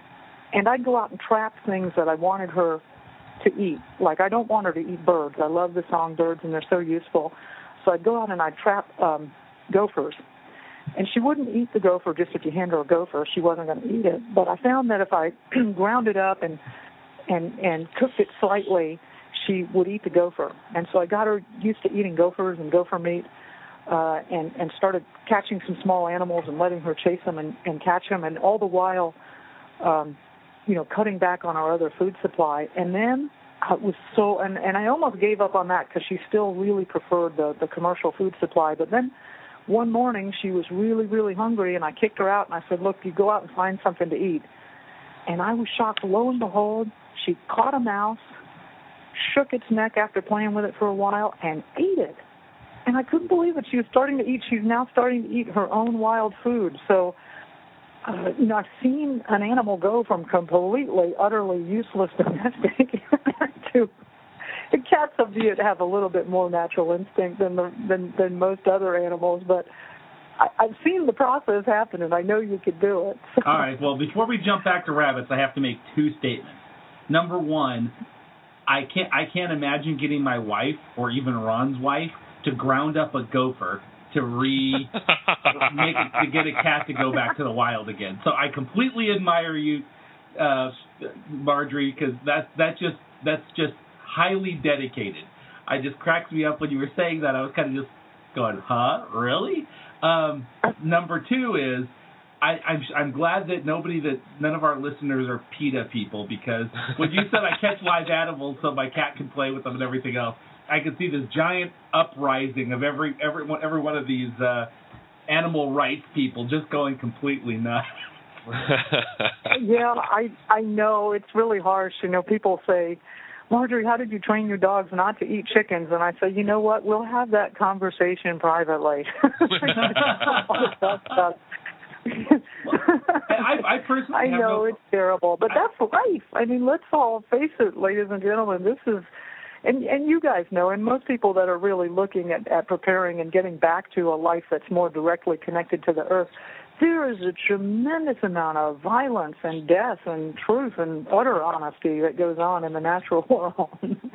And I'd go out and trap things that I wanted her to eat. Like, I don't want her to eat birds. I love the songbirds, and they're so useful. So I'd go out and I'd trap um, gophers. And she wouldn't eat the gopher just if you hand her a gopher. She wasn't going to eat it. But I found that if I ground it up and and and cooked it slightly, she would eat the gopher. And so I got her used to eating gophers and gopher meat, uh, and, and started catching some small animals and letting her chase them and, and catch them, and all the while, um, you know, cutting back on our other food supply. And then it was so, and, and I almost gave up on that because she still really preferred the, the commercial food supply. But then one morning she was really, really hungry, and I kicked her out, and I said, look, you go out and find something to eat. And I was shocked. Lo and behold, she caught a mouse, shook its neck after playing with it for a while, and ate it. And I couldn't believe it. She was starting to eat. She's now starting to eat her own wild food. So, uh, you know, I've seen an animal go from completely, utterly useless domestic to the cats have, have a little bit more natural instinct than the, than, than most other animals, but I, I've seen the process happen, and I know you could do it. All right. Well, before we jump back to rabbits, I have to make two statements. Number one, I can't I can't imagine getting my wife or even Ron's wife to ground up a gopher to re make it, to get a cat to go back to the wild again. So I completely admire you, uh, Marjorie, because that's that just that's just highly dedicated. I just cracks me up when you were saying that. I was kind of just going, huh, really? Um, number two is, I, I'm, I'm glad that nobody, that none of our listeners are PETA people, because when you said I catch live animals so my cat can play with them and everything else, I could see this giant uprising of every every one, every one of these uh, animal rights people just going completely nuts. Yeah, I I know it's really harsh. You know, people say, Marjorie, how did you train your dogs not to eat chickens? And I say, you know what? We'll have that conversation privately. I, I personally I have know no, it's terrible, but that's life. I mean, let's all face it, ladies and gentlemen. This is, and and you guys know, and most people that are really looking at, at preparing and getting back to a life that's more directly connected to the earth, there is a tremendous amount of violence and death and truth and utter honesty that goes on in the natural world.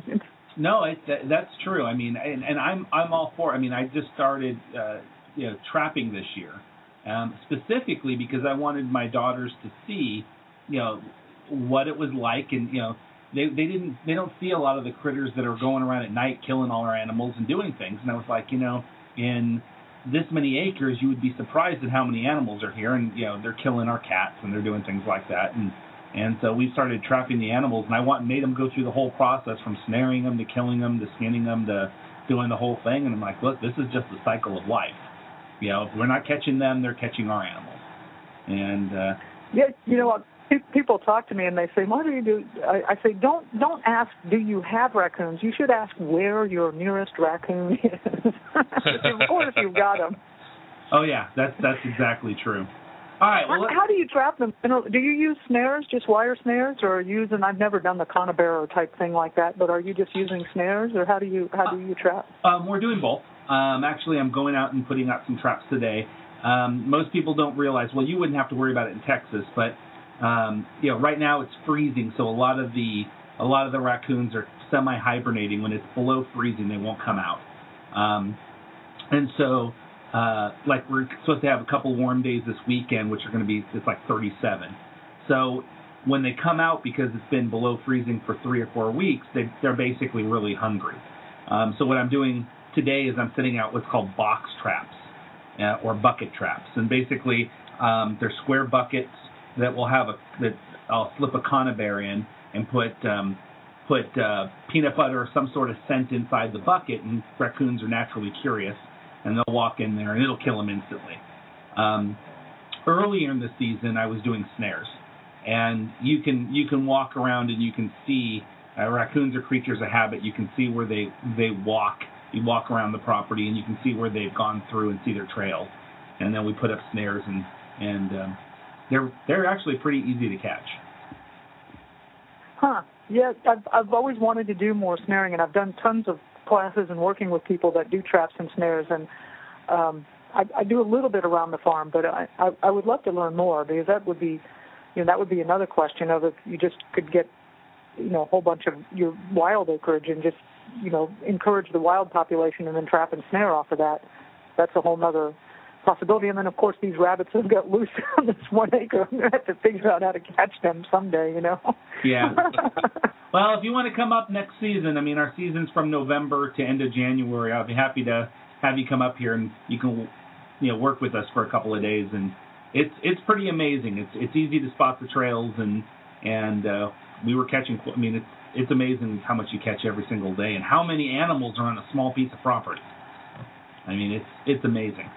No, it, that, that's true. I mean, and, and I'm I'm all for. I mean, I just started, uh, you know, trapping this year. Um, specifically because I wanted my daughters to see, you know, what it was like, and you know, they they didn't they don't see a lot of the critters that are going around at night killing all our animals and doing things. And I was like, you know, in this many acres, you would be surprised at how many animals are here, and you know, they're killing our cats and they're doing things like that. And and so we started trapping the animals, and I want made them go through the whole process from snaring them to killing them to skinning them to doing the whole thing. And I'm like, look, this is just the cycle of life. You know, if we're not catching them, they're catching our animals. And uh, yeah, you know what? People talk to me and they say, "What do you do?" I, I say, "Don't don't ask, do you have raccoons? You should ask where your nearest raccoon is, or if you've got them." Oh yeah, that's that's exactly true. All right. Well, how, how do you trap them? Do you use snares, just wire snares, or using? I've never done the conibearer type thing like that, but are you just using snares, or how do you how do you trap? Um, we're doing both. Um, actually, I'm going out and putting out some traps today. Um, most people don't realize, well, you wouldn't have to worry about it in Texas, but um, you know, right now it's freezing, so a lot of the a lot of the raccoons are semi-hibernating. When it's below freezing, they won't come out. Um, and so, uh, like we're supposed to have a couple warm days this weekend, which are going to be it's like thirty-seven. So when they come out, because it's been below freezing for three or four weeks, they, they're basically really hungry. Um, so what I'm doing today is I'm setting out what's called box traps uh, or bucket traps, and basically um, they're square buckets that will have a that I'll slip a conibear in and put um, put uh, peanut butter or some sort of scent inside the bucket, and raccoons are naturally curious, and they'll walk in there and it'll kill them instantly. Um, earlier in the season, I was doing snares, and you can you can walk around and you can see uh, raccoons are creatures of habit. You can see where they they walk. You walk around the property and you can see where they've gone through and see their trails. And then we put up snares, and and um, they're they're actually pretty easy to catch. Huh. Yeah, I've I've always wanted to do more snaring, and I've done tons of classes and working with people that do traps and snares, and um, I, I do a little bit around the farm, but I, I I would love to learn more, because that would be, you know, that would be another question of if you just could get, you know, a whole bunch of your wild acreage and just, you know, encourage the wild population and then trap and snare off of that. That's a whole other possibility. And then, of course, these rabbits have got loose on this one acre. I'm going to have to figure out how to catch them someday, you know. Yeah. Well, if you want to come up next season, I mean, our season's from November to end of January. I'll be happy to have you come up here, and you can, you know, work with us for a couple of days. And it's it's pretty amazing. It's it's easy to spot the trails, and and uh, we were catching. I mean, it's it's amazing how much you catch every single day, and how many animals are on a small piece of property. I mean, it's it's amazing.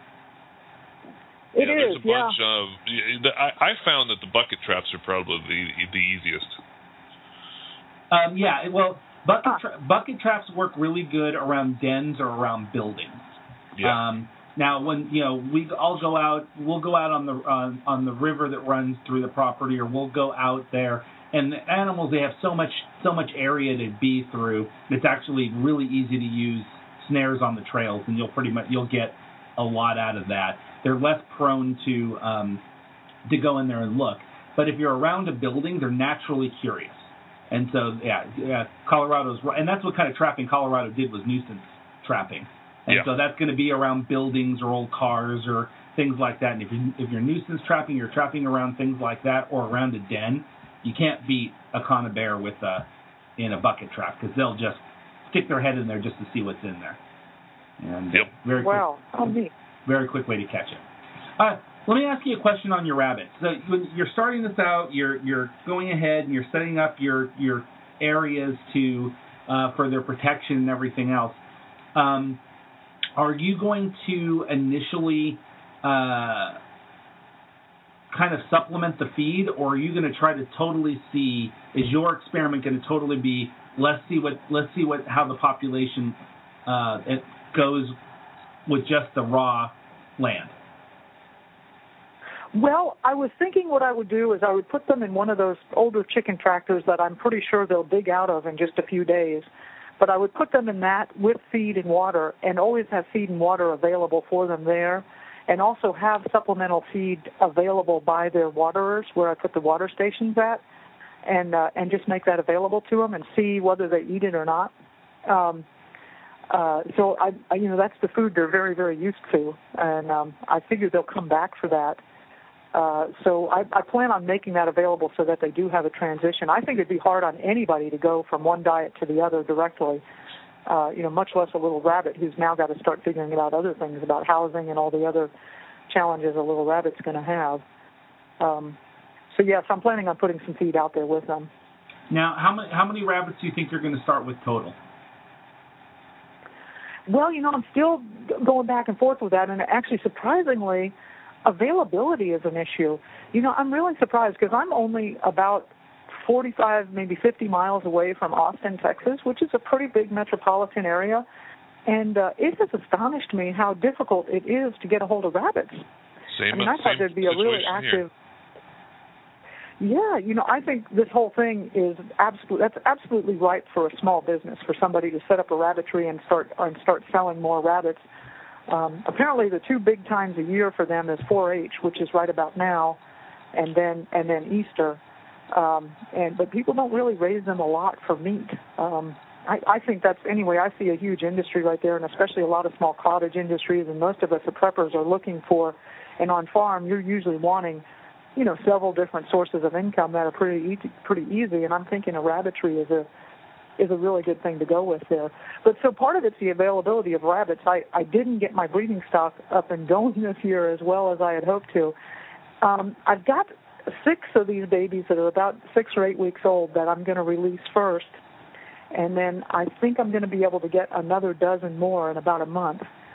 It yeah, is, there's a bunch yeah. of. I, I found that the bucket traps are probably the the easiest. Um, yeah, well, bucket tra- bucket traps work really good around dens or around buildings. Yeah. Um, now, when you know we all go out, we'll go out on the on, on the river that runs through the property, or we'll go out there. And the animals, they have so much so much area to be through. It's actually really easy to use snares on the trails, and you'll pretty much you'll get a lot out of that. They're less prone to um, to go in there and look. But if you're around a building, they're naturally curious. And so, yeah, yeah, Colorado's, and that's what kind of trapping Colorado did, was nuisance trapping. And yeah. so that's going to be around buildings or old cars or things like that. And if you if you're nuisance trapping, you're trapping around things like that or around a den. You can't beat a conibear with a in a bucket trap, because they'll just stick their head in there just to see what's in there. And yep. very wow, quick, how neat. Very quick way to catch it. Uh, let me ask you a question on your rabbits. So when you're starting this out, you're you're going ahead and you're setting up your your areas to uh, for their protection and everything else. Um, are you going to initially uh, kind of supplement the feed, or are you going to try to totally see, is your experiment going to totally be, let's see what let's see what how the population uh, it goes with just the raw land? Well, I was thinking what I would do is I would put them in one of those older chicken tractors that I'm pretty sure they'll dig out of in just a few days. But I would put them in that with feed and water, and always have feed and water available for them there, and also have supplemental feed available by their waterers where I put the water stations at, and uh, and just make that available to them and see whether they eat it or not. Um, uh, so I, I, you know, that's the food they're very, very used to, and um, I figure they'll come back for that. Uh, so I, I plan on making that available so that they do have a transition. I think it'd be hard on anybody to go from one diet to the other directly, uh, you know, much less a little rabbit who's now got to start figuring out other things about housing and all the other challenges a little rabbit's going to have. Um, so, yes, I'm planning on putting some feed out there with them. Now, how many, how many rabbits do you think you're going to start with total? Well, you know, I'm still going back and forth with that, and actually, surprisingly, availability is an issue. You know, I'm really surprised because I'm only about forty-five, maybe fifty miles away from Austin, Texas, which is a pretty big metropolitan area. And uh, it has astonished me how difficult it is to get a hold of rabbits. Same, I mean, I thought there'd be a really active... Here. Yeah, you know, I think this whole thing is absolutely, that's absolutely right for a small business, for somebody to set up a rabbitry and start and start selling more rabbits. Um, apparently, the two big times a year for them is four H, which is right about now, and then and then Easter. Um, and but people don't really raise them a lot for meat. Um, I, I think that's anyway. I see a huge industry right there, and especially a lot of small cottage industries. And most of us, the preppers, are looking for. And on farm, you're usually wanting, you know, several different sources of income that are pretty easy, pretty easy. And I'm thinking a rabbitry is a is a really good thing to go with there. But so part of it's the availability of rabbits. I, I didn't get my breeding stock up and going this year as well as I had hoped to. Um, I've got six of these babies that are about six or eight weeks old that I'm going to release first. And then I think I'm going to be able to get another dozen more in about a month.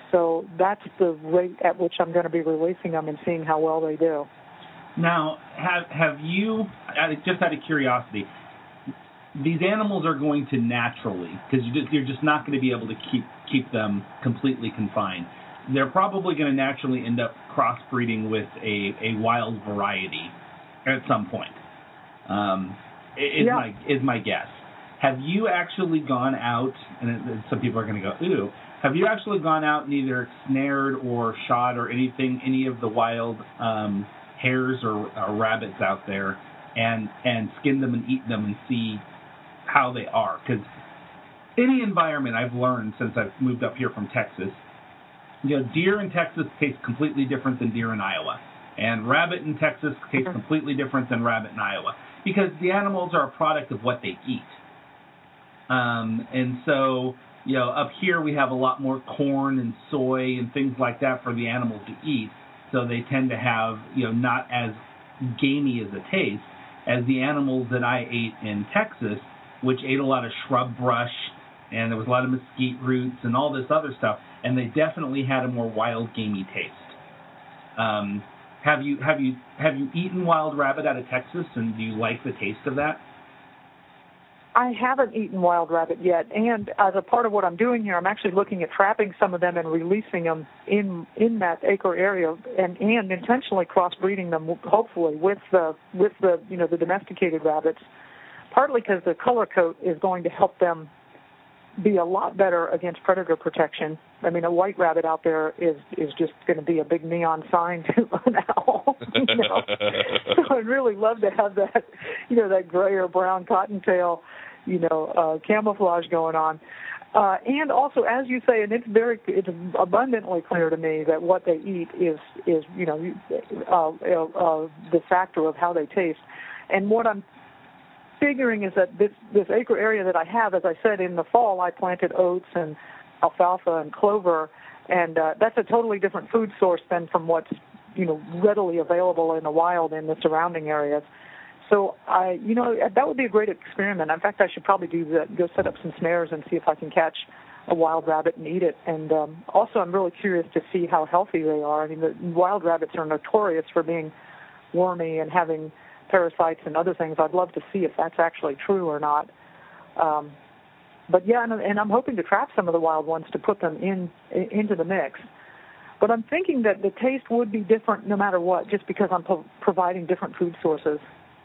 So that's the rate at which I'm going to be releasing them and seeing how well they do. Now, have have you, just out of curiosity, these animals are going to naturally, because you just, you're just not going to be able to keep keep them completely confined. They're probably going to naturally end up crossbreeding with a, a wild variety at some point. Um, is yeah. my is my guess. Have you actually gone out, and some people are going to go, ooh, have you actually gone out and either snared or shot or anything, any of the wild um, hares or, or rabbits out there, and and skin them and eat them and see how they are? Because any environment, I've learned since I've moved up here from Texas, you know, deer in Texas taste completely different than deer in Iowa, and rabbit in Texas tastes mm-hmm. completely different than rabbit in Iowa, because the animals are a product of what they eat. Um, and so, you know, up here we have a lot more corn and soy and things like that for the animals to eat, so they tend to have, you know, not as gamey as a taste as the animals that I ate in Texas, which ate a lot of shrub brush, and there was a lot of mesquite roots and all this other stuff, and they definitely had a more wild, gamey taste. Um, have you have you have you eaten wild rabbit out of Texas, and do you like the taste of that? I haven't eaten wild rabbit yet, and as a part of what I'm doing here, I'm actually looking at trapping some of them and releasing them in in that acre area, and, and intentionally crossbreeding them, hopefully with the with the you know the domesticated rabbits. Partly because the color coat is going to help them be a lot better against predator protection. I mean, a white rabbit out there is is just going to be a big neon sign to an owl. You know? So I'd really love to have that, you know, that gray or brown cottontail, you know, uh, camouflage going on. Uh, and also, as you say, and it's very, it's abundantly clear to me that what they eat is, is you know, uh, uh, the factor of how they taste. And what I'm figuring is that this, this acre area that I have, as I said, in the fall I planted oats and alfalfa and clover, and uh, that's a totally different food source than from what's, you know, readily available in the wild in the surrounding areas. So I, you know, that would be a great experiment. In fact, I should probably do that, go set up some snares and see if I can catch a wild rabbit and eat it. And um, also, I'm really curious to see how healthy they are. I mean, the wild rabbits are notorious for being wormy and having parasites and other things. I'd love to see if that's actually true or not. Um, but yeah, and, and I'm hoping to trap some of the wild ones to put them in, in into the mix. But I'm thinking that the taste would be different no matter what, just because I'm po- providing different food sources.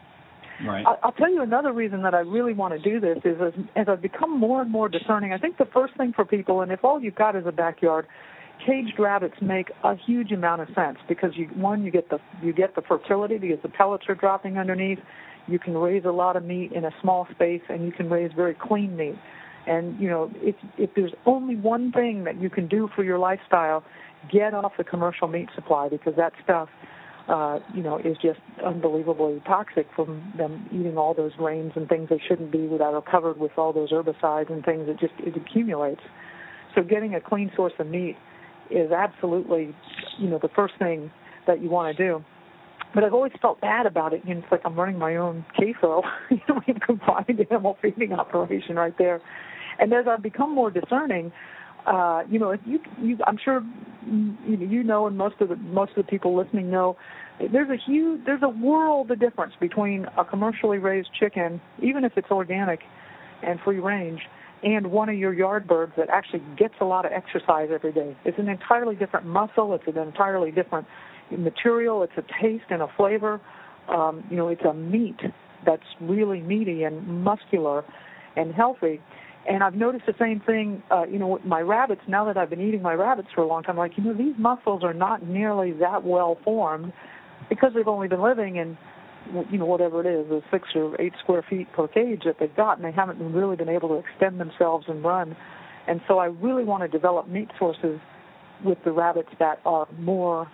Right. I, I'll tell you another reason that I really want to do this is as, as I've become more and more discerning, I think the first thing for people, and if all you've got is a backyard, caged rabbits make a huge amount of sense because you one you get the you get the fertility because the pellets are dropping underneath. You can raise a lot of meat in a small space, and you can raise very clean meat. And you know, if if there's only one thing that you can do for your lifestyle, get off the commercial meat supply, because that stuff, uh, you know, is just unbelievably toxic from them eating all those grains and things they shouldn't be that are covered with all those herbicides and things. It just it accumulates. So getting a clean source of meat is absolutely, you know, the first thing that you want to do. But I've always felt bad about it. You know, it's like I'm running my own C A F O, you know, combined animal feeding operation right there. And as I've become more discerning, uh, you know, if you, you, I'm sure you, you know, and most of the most of the people listening know, there's a huge, there's a world of difference between a commercially raised chicken, even if it's organic and free range, and one of your yard birds that actually gets a lot of exercise every day. It's an entirely different muscle. It's an entirely different material. It's a taste and a flavor. Um, you know, it's a meat that's really meaty and muscular and healthy. And I've noticed the same thing, uh, you know, with my rabbits. Now that I've been eating my rabbits for a long time, I'm like, you know, these muscles are not nearly that well formed because they've only been living in, you know, whatever it is, the six or eight square feet per cage that they've got, and they haven't really been able to extend themselves and run. And so I really want to develop meat sources with the rabbits that are more,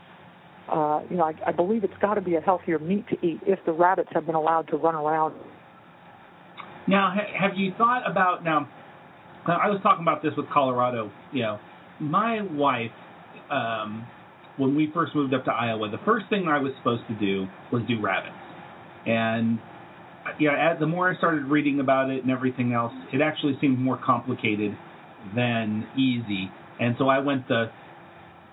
uh, you know, I, I believe it's got to be a healthier meat to eat if the rabbits have been allowed to run around. Now, have you thought about, now, I was talking about this with Colorado, you know, my wife, um, when we first moved up to Iowa, the first thing I was supposed to do was do rabbits. And, yeah, the more I started reading about it and everything else, it actually seemed more complicated than easy. And so I went the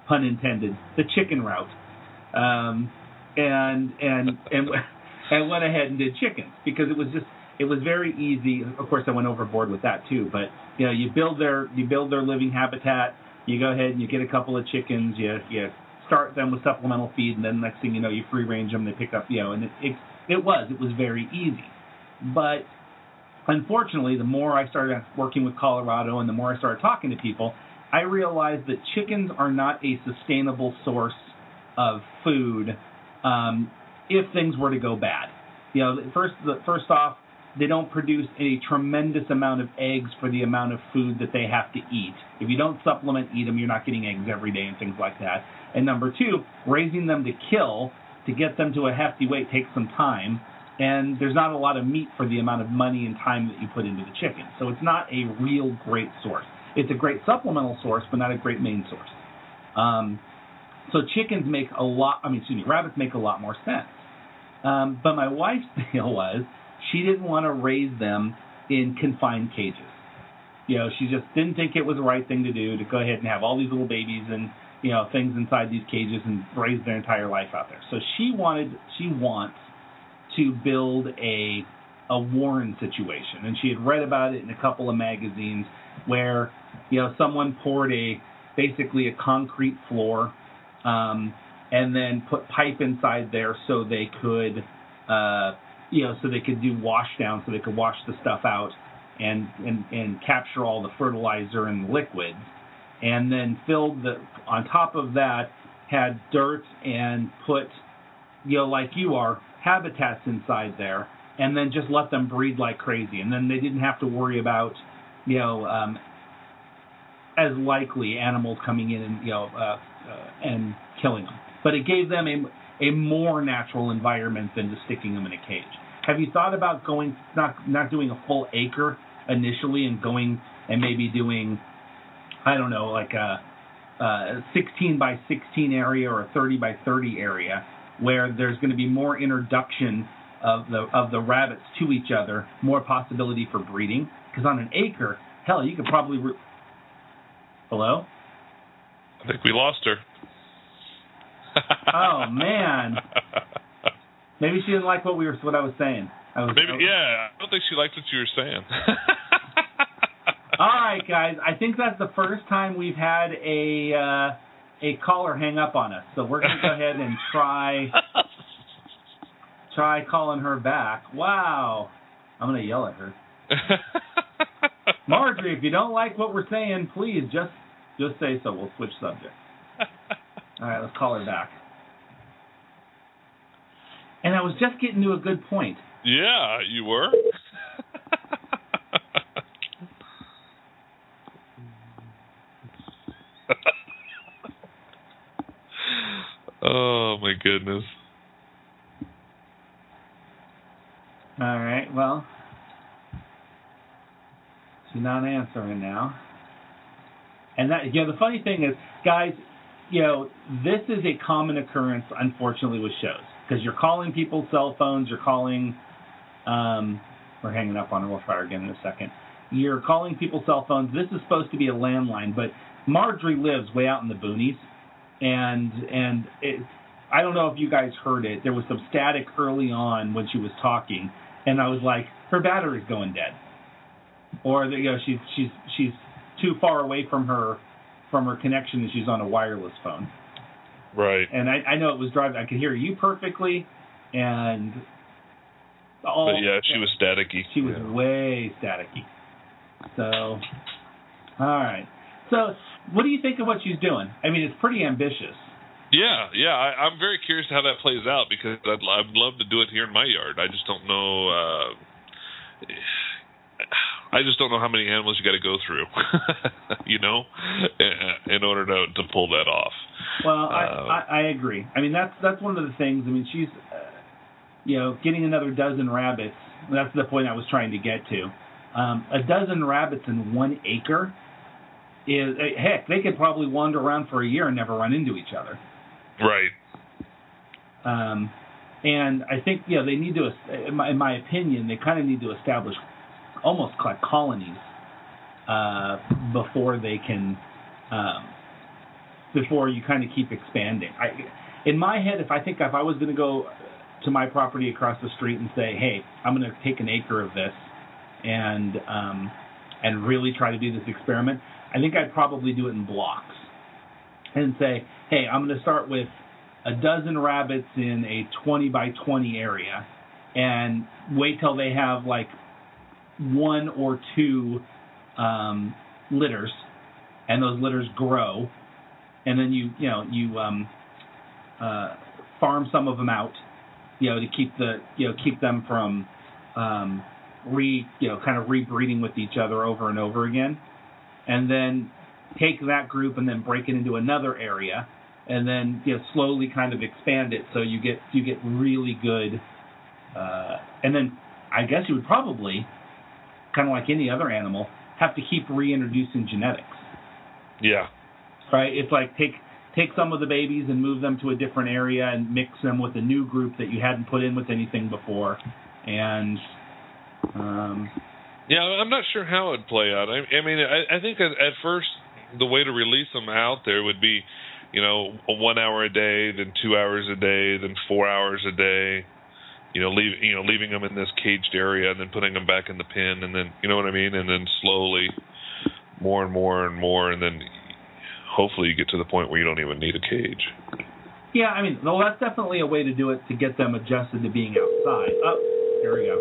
pun intended, the chicken route, um, and and and and went ahead and did chickens because it was just it was very easy. Of course, I went overboard with that too, but you know, you build their you build their living habitat. You go ahead and you get a couple of chickens. You you start them with supplemental feed, and then next thing you know, you free range them. They pick up, you know, and it it, it was it was very easy, but unfortunately, the more I started working with Colorado and the more I started talking to people, I realized that chickens are not a sustainable source of food um, if things were to go bad. You know, first, the, first off, they don't produce a tremendous amount of eggs for the amount of food that they have to eat. If you don't supplement eat them, you're not getting eggs every day and things like that. And number two, raising them to kill, to get them to a hefty weight takes some time. And there's not a lot of meat for the amount of money and time that you put into the chicken. So it's not a real great source. It's a great supplemental source, but not a great main source. Um, so chickens make a lot, I mean, excuse me, rabbits make a lot more sense. Um, but my wife's deal was she didn't want to raise them in confined cages. You know, she just didn't think it was the right thing to do to go ahead and have all these little babies and, you know, things inside these cages and raise their entire life out there. So she wanted, she wants to build a a Warren situation, and she had read about it in a couple of magazines where, you know, someone poured a basically a concrete floor, um, and then put pipe inside there so they could, uh, you know, so they could do wash down, so they could wash the stuff out and and and capture all the fertilizer and the liquids, and then filled the on top of that had dirt and put, you know, like you are, habitats inside there, and then just let them breed like crazy. And then they didn't have to worry about, you know, um, as likely animals coming in and, you know, uh, uh, and killing them. But it gave them a, a more natural environment than just sticking them in a cage. Have you thought about going, not not doing a full acre initially and going and maybe doing, I don't know, like a, a sixteen by sixteen area or a thirty by thirty area, where there's going to be more introduction of the of the rabbits to each other, more possibility for breeding? Because on an acre, hell, you could probably... Re- Hello? I think we lost her. Oh, man. Maybe she didn't like what we were what I was saying. I was, Maybe, I was, yeah, I don't think she liked what you were saying. All right, guys. I think that's the first time we've had a... Uh, a caller hang up on us, so we're going to go ahead and try try calling her back. Wow. I'm going to yell at her. Marjorie, if you don't like what we're saying, please just just say so. We'll switch subject. All right, let's call her back. And I was just getting to a good point. Yeah, you were. Oh, my goodness. All right, well, she's not answering now. And that, you know, the funny thing is, guys, you know, this is a common occurrence, unfortunately, with shows. Because you're calling people's cell phones, you're calling, um, we're hanging up on her, we'll try her again in a second. You're calling people's cell phones. This is supposed to be a landline, but Marjorie lives way out in the boonies. And and it, I don't know if you guys heard it. There was some static early on when she was talking, and I was like, her battery's going dead, or you know, she's she's she's too far away from her from her connection, and she's on a wireless phone. Right. And I, I know it was driving. I could hear you perfectly, and all. But yeah, she was staticky. She was yeah. way staticky. So, all right. So, what do you think of what she's doing? I mean, it's pretty ambitious. Yeah, yeah. I, I'm very curious how that plays out because I'd, I'd love to do it here in my yard. I just don't know. Uh, I just don't know how many animals you got to go through, you know, in order to to pull that off. Well, I, uh, I, I agree. I mean, that's that's one of the things. I mean, she's, uh, you know, getting another dozen rabbits. That's the point I was trying to get to. Um, a dozen rabbits in one acre. Is heck, they could probably wander around for a year and never run into each other. Right. Um, and I think, you know, they need to, in my, in my opinion, they kind of need to establish almost like colonies uh, before they can, um, before you kind of keep expanding. I, in my head, if I think if I was going to go to my property across the street and say, hey, I'm going to take an acre of this and um, and really try to do this experiment, I think I'd probably do it in blocks and say, hey, I'm going to start with a dozen rabbits in a twenty by twenty area and wait till they have like one or two um, litters, and those litters grow, and then you you know you um, uh, farm some of them out, you know, to keep the you know keep them from um, re you know kind of rebreeding with each other over and over again, and then take that group and then break it into another area, and then you know slowly kind of expand it so you get you get really good, uh, and then I guess you would probably, kind of like any other animal, have to keep reintroducing genetics. Yeah. Right? It's like take take some of the babies and move them to a different area and mix them with a new group that you hadn't put in with anything before. And um, yeah, I'm not sure how it'd play out. I, I mean, I, I think at, at first the way to release them out there would be, you know, one hour a day, then two hours a day, then four hours a day. You know, leave you know leaving them in this caged area and then putting them back in the pen, and then you know what I mean, and then slowly more and more and more, and then hopefully you get to the point where you don't even need a cage. Yeah, I mean, well, that's definitely a way to do it to get them adjusted to being outside. Oh, here we go.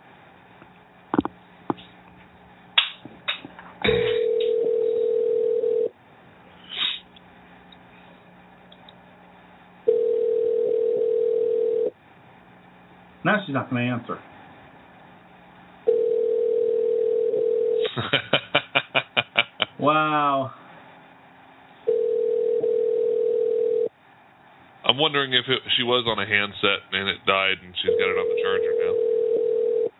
Now she's not going to answer. Wow. I'm wondering if it, she was on a handset and it died and she's got it on the charger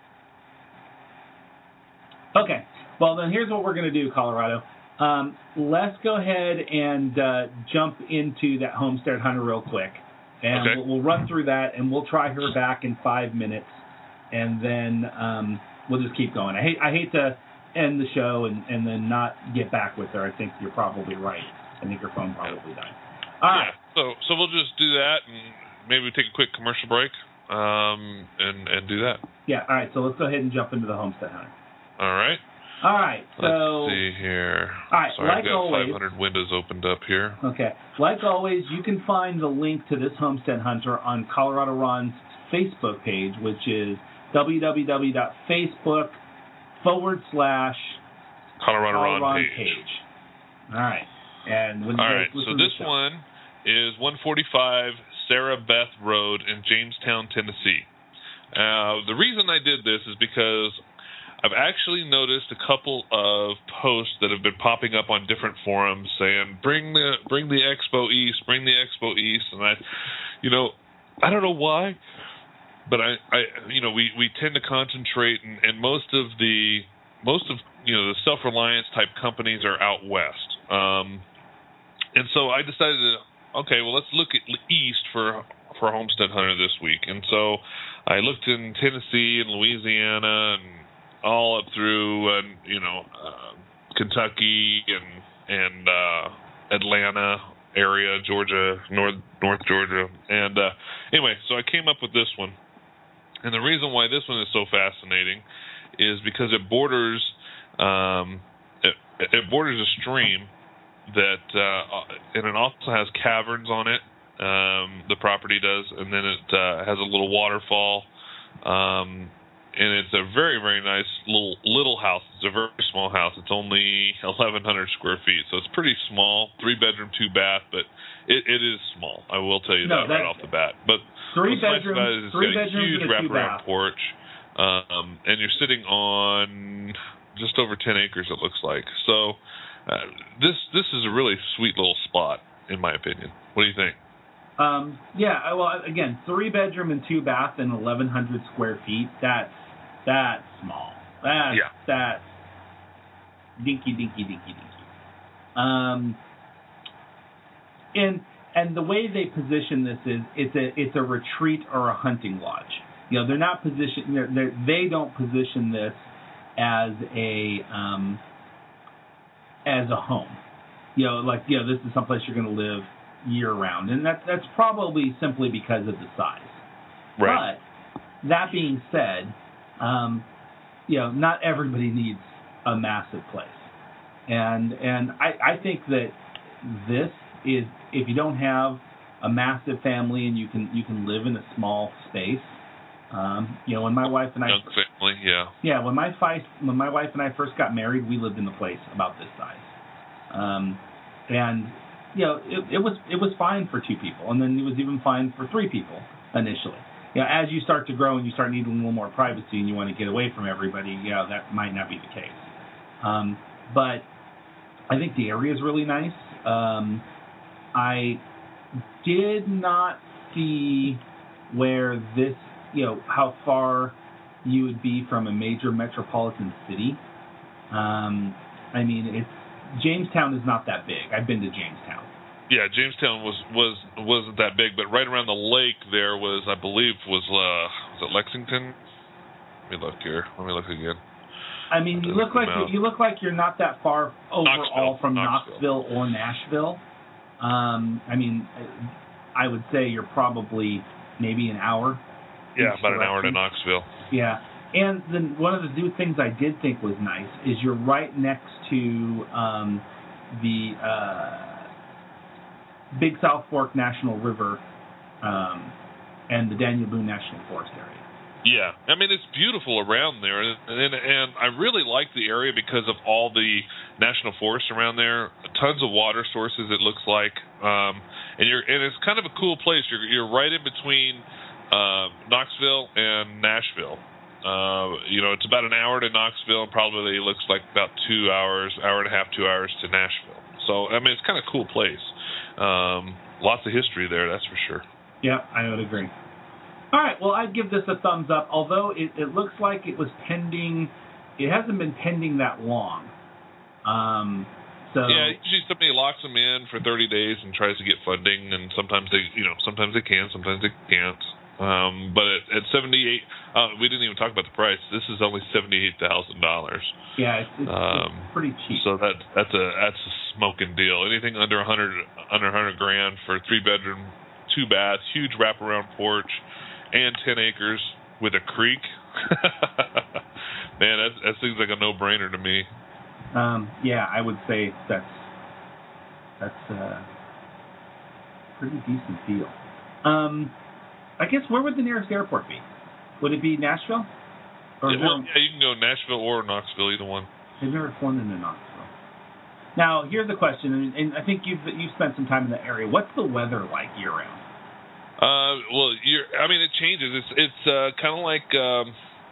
now. Okay. Well, then here's what we're going to do, Colorado. Um, let's go ahead and uh, jump into that Homestead Hunter real quick. And okay. we'll, we'll run through that, and we'll try her back in five minutes, and then um, we'll just keep going. I hate I hate to end the show and, and then not get back with her. I think you're probably right. I think her phone probably died. All yeah. right. So so we'll just do that, and maybe we take a quick commercial break, um, and and do that. Yeah. All right. So let's go ahead and jump into the Homestead Hunter. All right. All right. So let's see here. All right. Sorry, like I've got always, five hundred windows opened up here. Okay. Like always, you can find the link to this Homestead Hunter on Colorado Ron's Facebook page, which is www.facebook forward slash Colorado Ron Ron page. page. All right. And when All you right. So this one is one forty-five Sarah Beth Road in Jamestown, Tennessee. Uh, the reason I did this is because I've actually noticed a couple of posts that have been popping up on different forums saying, bring the bring the expo east, bring the expo east. And I, you know, I don't know why, but I, I you know, we, we tend to concentrate, and, and most of the, most of, you know, the self-reliance type companies are out west. Um, and so I decided to, okay, well, let's look at east for, for Homestead Hunter this week. And so I looked in Tennessee and Louisiana and all up through, uh, you know, uh, Kentucky and and uh, Atlanta area, Georgia, North North Georgia, and uh, anyway, so I came up with this one, and the reason why this one is so fascinating is because it borders um, it, it borders a stream that uh, and it also has caverns on it. Um, the property does, and then it uh, has a little waterfall. Um, And it's a very, very nice little little house. It's a very small house. It's only eleven hundred square feet, so it's pretty small. Three bedroom, two bath, but it, it is small. I will tell you no, that right off the bat. But three what's nice bedrooms, about it is it's three got a bedrooms huge and a two wraparound bath. porch, um, and you're sitting on just over ten acres. It looks like. So uh, this this is a really sweet little spot, in my opinion. What do you think? Um, yeah. Well, again, three bedroom and two bath and eleven hundred square feet. That's That's small. That's, yeah. that's dinky, dinky, dinky, dinky. Um, and and the way they position this is it's a it's a retreat or a hunting lodge. You know, they're not positioned. They're, they're, they don't position this as a um, as a home. you know, like, you know, this is someplace you're going to live year round. And that, that's probably simply because of the size. Right. But that being said, um, you know, not everybody needs a massive place. And and I, I think that this is, if you don't have a massive family and you can you can live in a small space, um, you know, when my wife and I young family, yeah, yeah, when my wife when my wife and I first got married, we lived in a place about this size, um, and you know, it, it was it was fine for two people, and then it was even fine for three people initially. You know, as you start to grow and you start needing a little more privacy and you want to get away from everybody, you know, that might not be the case. Um, but I think the area is really nice. Um, I did not see where this, you know, how far you would be from a major metropolitan city. Um, I mean, it's Jamestown is not that big. I've been to Jamestown. Yeah, Jamestown was, was, wasn't that big, but right around the lake there was, I believe, was, uh, was it Lexington? Let me look here. Let me look again. I mean, you look like you look like you're not that far overall Knoxville. from Knoxville. Knoxville or Nashville. Um, I mean, I would say you're probably maybe an hour. Yeah, about an hour to Knoxville. Yeah, and then one of the new things I did think was nice is you're right next to um, the uh, Big South Fork National River um, and the Daniel Boone National Forest area. Yeah, I mean, it's beautiful around there, and, and and I really like the area because of all the national forests around there. Tons of water sources, it looks like, um, and you're and it's kind of a cool place. You're you're right in between uh, Knoxville and Nashville. Uh, you know, it's about an hour to Knoxville, and probably looks like about two hours, hour and a half, two hours to Nashville. So I mean, it's kind of a cool place. Um, lots of history there, that's for sure. Yeah, I would agree. All right, well, I'd give this a thumbs up, although it, it looks like it was pending. It hasn't been pending that long. Um, so yeah, usually somebody locks them in for thirty days and tries to get funding, and sometimes they, you know, sometimes they can, sometimes they can't. Um, but at, at seventy-eight, uh, we didn't even talk about the price. This is only seventy-eight thousand dollars. Yeah, it's, it's, um, it's pretty cheap. So that that's a that's a smoking deal. Anything under a hundred under a hundred grand for a three bedroom, two baths, huge wraparound porch. And ten acres with a creek. Man, that, that seems like a no-brainer to me. Um, yeah, I would say that's that's a pretty decent deal. Um, I guess where would the nearest airport be? Would it be Nashville? Or yeah, well, yeah, you can go Nashville or Knoxville, either one. I've never flown into Knoxville. Now, here's the question, and, and I think you've you've spent some time in the area. What's the weather like year-round? Uh, well, you're, I mean, it changes. It's it's uh, kind of like um,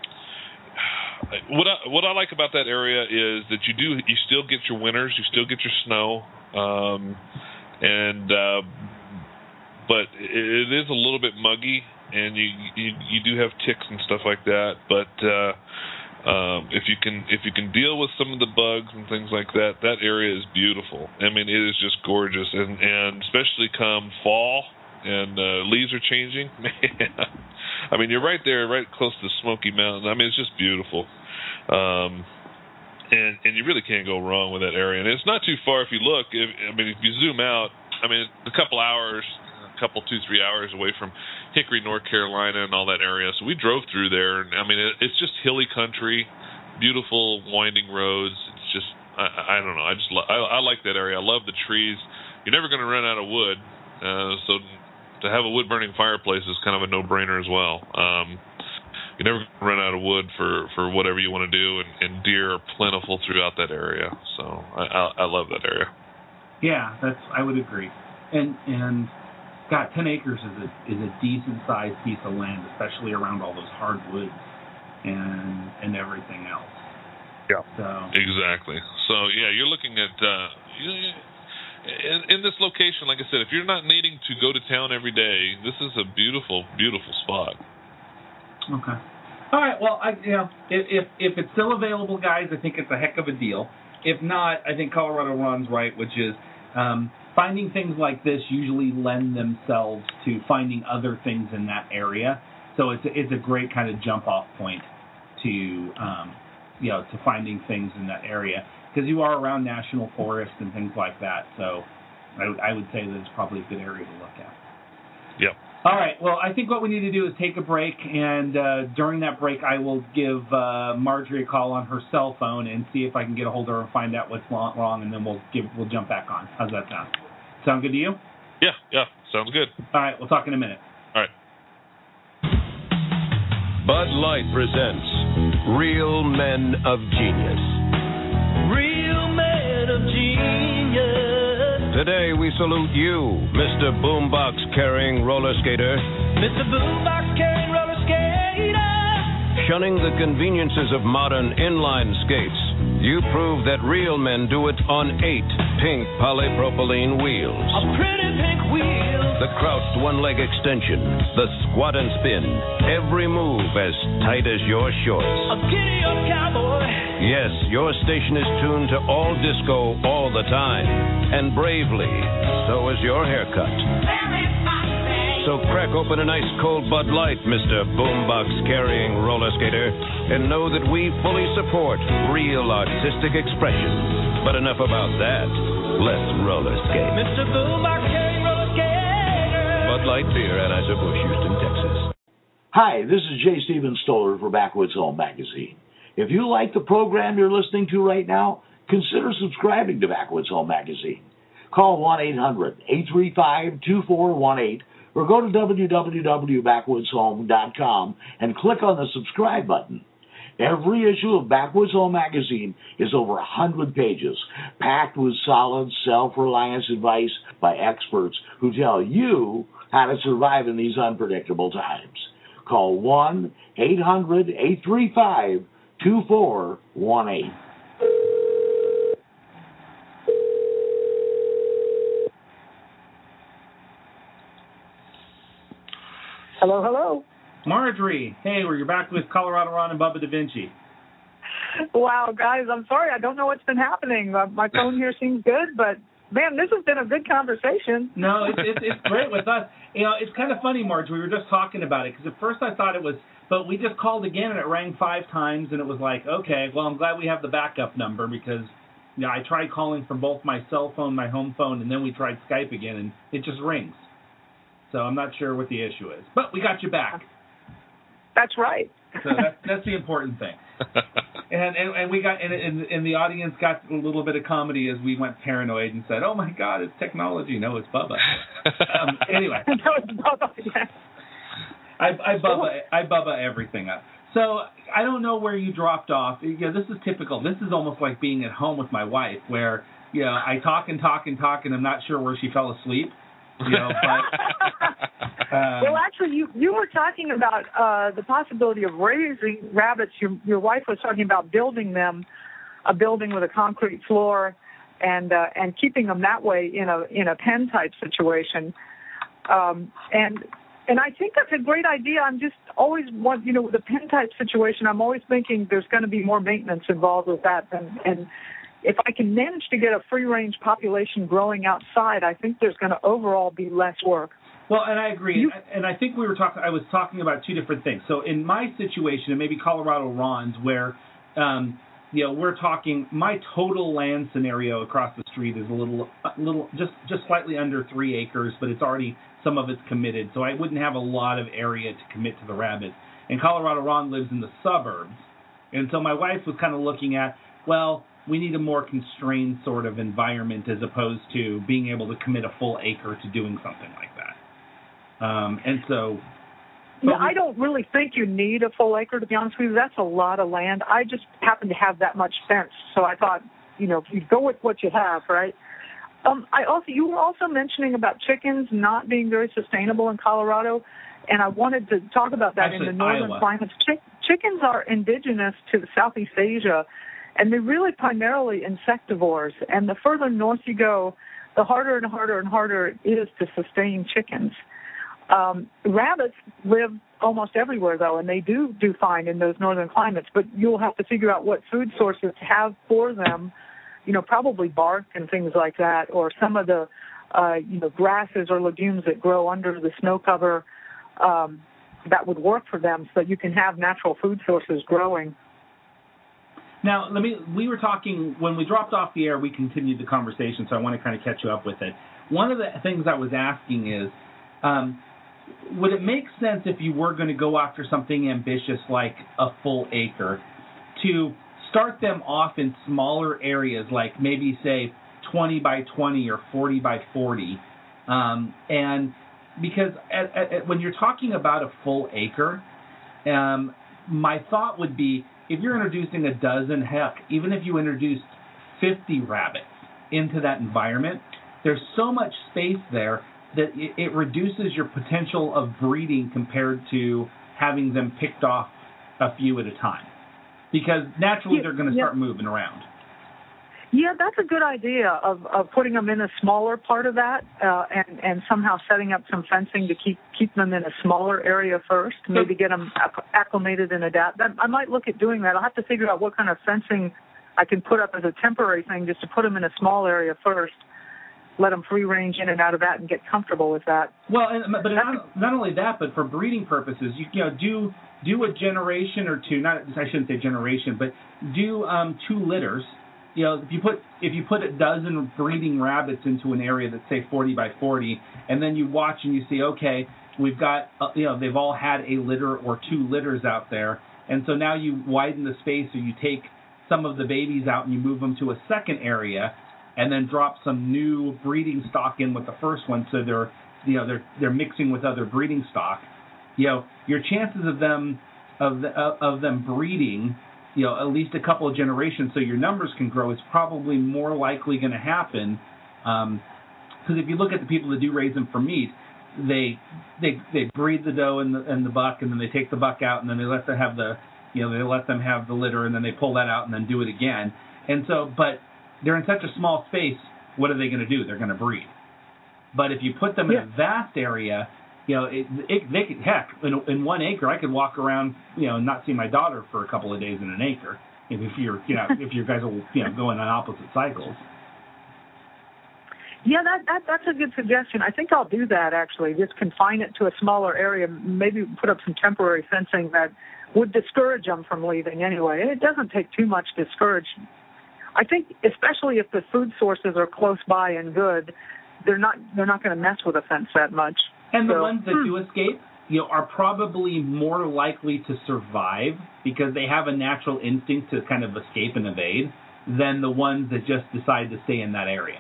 what I what I like about that area is that you do you still get your winters, you still get your snow, um, and uh, but it, it is a little bit muggy, and you, you you do have ticks and stuff like that. But uh, um, if you can if you can deal with some of the bugs and things like that, that area is beautiful. I mean, it is just gorgeous, and and especially come fall. And uh, leaves are changing. Man, I mean, you're right there, right close to the Smoky Mountains. I mean, it's just beautiful, um, and and you really can't go wrong with that area. And it's not too far if you look. If, I mean, if you zoom out, I mean, a couple hours, a couple two three hours away from Hickory, North Carolina, and all that area. So we drove through there, and I mean, it, it's just hilly country, beautiful winding roads. It's just, I, I don't know, I just lo- I, I like that area. I love the trees. You're never going to run out of wood, uh, so. To have a wood-burning fireplace is kind of a no-brainer as well. Um, you never run out of wood for, for whatever you want to do, and, and deer are plentiful throughout that area. So I, I, I love that area. Yeah, that's I would agree. And and God, ten acres is a is a decent-sized piece of land, especially around all those hardwoods and and everything else. Yeah. So exactly. So yeah, you're looking at. Uh, you, In, in this location, like I said, if you're not needing to go to town every day, this is a beautiful, beautiful spot. Okay. All right. Well, I, you know, if, if if it's still available, guys, I think it's a heck of a deal. If not, I think Colorado Ron's right, which is um, finding things like this usually lend themselves to finding other things in that area. So it's a, it's a great kind of jump off point to um, you know to finding things in that area. because you are around national forests and things like that. So I, I would say that it's probably a good area to look at. Yep. All right. Well, I think what we need to do is take a break, and uh, during that break, I will give uh, Marjorie a call on her cell phone and see if I can get a hold of her and find out what's wrong, and then we'll give we'll jump back on. How's that sound? Sound good to you? Yeah. Yeah. Sounds good. All right. We'll talk in a minute. All right. Bud Light presents Real Men of Genius. Real Men of Genius. Today we salute you, Mister Boombox carrying roller skater. Mister Boombox carrying roller skater. Shunning the conveniences of modern inline skates, you prove that real men do it on eight pink polypropylene wheels. A pretty pink wheel. The crouched one-leg extension, the squat and spin, every move as tight as your shorts. A giddy-up cowboy. Yes, your station is tuned to all disco all the time. And bravely, so is your haircut. So crack open a nice cold Bud Light, Mister Boombox-carrying roller skater, and know that we fully support real artistic expression. But enough about that. Let's roller skate. Mister Boombox-carrying roller skater. Bud Light Beer, Anheuser-Busch, Houston, Texas. Hi, this is J. Stephen Stoller for Backwoods Home Magazine. If you like the program you're listening to right now, consider subscribing to Backwoods Home Magazine. Call one eight hundred eight three five two four one eight or go to w w w dot backwoods home dot com and click on the subscribe button. Every issue of Backwoods Home Magazine is over one hundred pages, packed with solid self-reliance advice by experts who tell you how to survive in these unpredictable times. Call one eight hundred eight three five two four one eight. Hello, hello. Marjorie, hey, we're back with Colorado Ron and Bubba Da Vinci. Wow, guys, I'm sorry. I don't know what's been happening. Uh, my phone here seems good, but, man, this has been a good conversation. No, it's, it's, it's great with us. You know, it's kind of funny, Marge. We were just talking about it because at first I thought it was, but we just called again and it rang five times and it was like, okay, well, I'm glad we have the backup number because, you know, I tried calling from both my cell phone, my home phone, and then we tried Skype again and it just rings. So I'm not sure what the issue is, but we got you back. That's right. So that's, that's the important thing. And, and and we got and, and and the audience got a little bit of comedy as we went paranoid and said, "Oh my God, it's technology." No, it's Bubba. um, anyway, no, it's Bubba. Yeah. I, I Bubba I Bubba everything up. So I don't know where you dropped off. You know, this is typical. This is almost like being at home with my wife, where you know I talk and talk and talk, and I'm not sure where she fell asleep. You know, but, um, well, actually, you you were talking about uh, the possibility of raising rabbits. Your your wife was talking about building them, a building with a concrete floor, and uh, and keeping them that way in a in a pen type situation. Um, and and I think that's a great idea. I'm just always want you know with the pen type situation. I'm always thinking there's going to be more maintenance involved with that, and and. If I can manage to get a free-range population growing outside, I think there's going to overall be less work. Well, and I agree, You, and I think we were talking. I was talking about two different things. So in my situation, and maybe Colorado Ron's, where um, you know we're talking, my total land scenario across the street is a little, a little, just just slightly under three acres, but it's already some of it's committed, so I wouldn't have a lot of area to commit to the rabbits. And Colorado Ron lives in the suburbs, and so my wife was kind of looking at, well, we need a more constrained sort of environment as opposed to being able to commit a full acre to doing something like that. Um, and so... Yeah, I don't really think you need a full acre, to be honest with you. That's a lot of land. I just happen to have that much fence, so I thought, you know, you go with what you have, right? Um, I also, you were also mentioning about chickens not being very sustainable in Colorado, and I wanted to talk about that Actually, in the northern Iowa. climates. Chick- chickens are indigenous to Southeast Asia, and they're really primarily insectivores. And the further north you go, the harder and harder and harder it is to sustain chickens. Um, rabbits live almost everywhere, though, and they do do fine in those northern climates. But you'll have to figure out what food sources to have for them. You know, probably bark and things like that, or some of the, uh, you know, grasses or legumes that grow under the snow cover um, that would work for them, so that you can have natural food sources growing. Now, let me. We were talking when we dropped off the air. We continued the conversation, so I want to kind of catch you up with it. One of the things I was asking is, um, would it make sense if you were going to go after something ambitious like a full acre, to start them off in smaller areas, like maybe say twenty by twenty or forty by forty, um, and because at, at, at, when you're talking about a full acre, um, my thought would be, if you're introducing a dozen, heck, even if you introduced fifty rabbits into that environment, there's so much space there that it, it reduces your potential of breeding compared to having them picked off a few at a time. Because naturally yeah, they're going to yeah. start moving around. Yeah, that's a good idea of, of putting them in a smaller part of that uh, and, and somehow setting up some fencing to keep keep them in a smaller area first, maybe get them acclimated and adapt. That, I might look at doing that. I'll have to figure out what kind of fencing I can put up as a temporary thing, just to put them in a small area first, let them free range in and out of that and get comfortable with that. Well, and, but not, not only that, but for breeding purposes, you, you know, do do a generation or two. Not I shouldn't say generation, but do um, two litters. You know, if you put if you put a dozen breeding rabbits into an area that's say forty by forty, and then you watch and you see, okay, we've got uh, you know they've all had a litter or two litters out there, and so now you widen the space, or you take some of the babies out and you move them to a second area, and then drop some new breeding stock in with the first one, so they're you know they're they're mixing with other breeding stock. You know, your chances of them of the, of them breeding, you know, at least a couple of generations, so your numbers can grow, is probably more likely going to happen. Because um, if you look at the people that do raise them for meat, they they they breed the doe and the and the buck, and then they take the buck out, and then they let them have the you know they let them have the litter, and then they pull that out and then do it again. And so, but they're in such a small space. What are they going to do? They're going to breed. But if you put them yeah. in a vast area, you know, it, it, they could, heck, in, in one acre, I could walk around, you know, and not see my daughter for a couple of days in an acre. If, if you're, you know, if you guys are, you know, going on opposite cycles. Yeah, that, that that's a good suggestion. I think I'll do that, actually. Just confine it to a smaller area. Maybe put up some temporary fencing that would discourage them from leaving anyway. And it doesn't take too much to discourage. I think, especially if the food sources are close by and good, they're not they're not going to mess with a fence that much. And so, the ones that hmm. do escape, you know, are probably more likely to survive because they have a natural instinct to kind of escape and evade than the ones that just decide to stay in that area.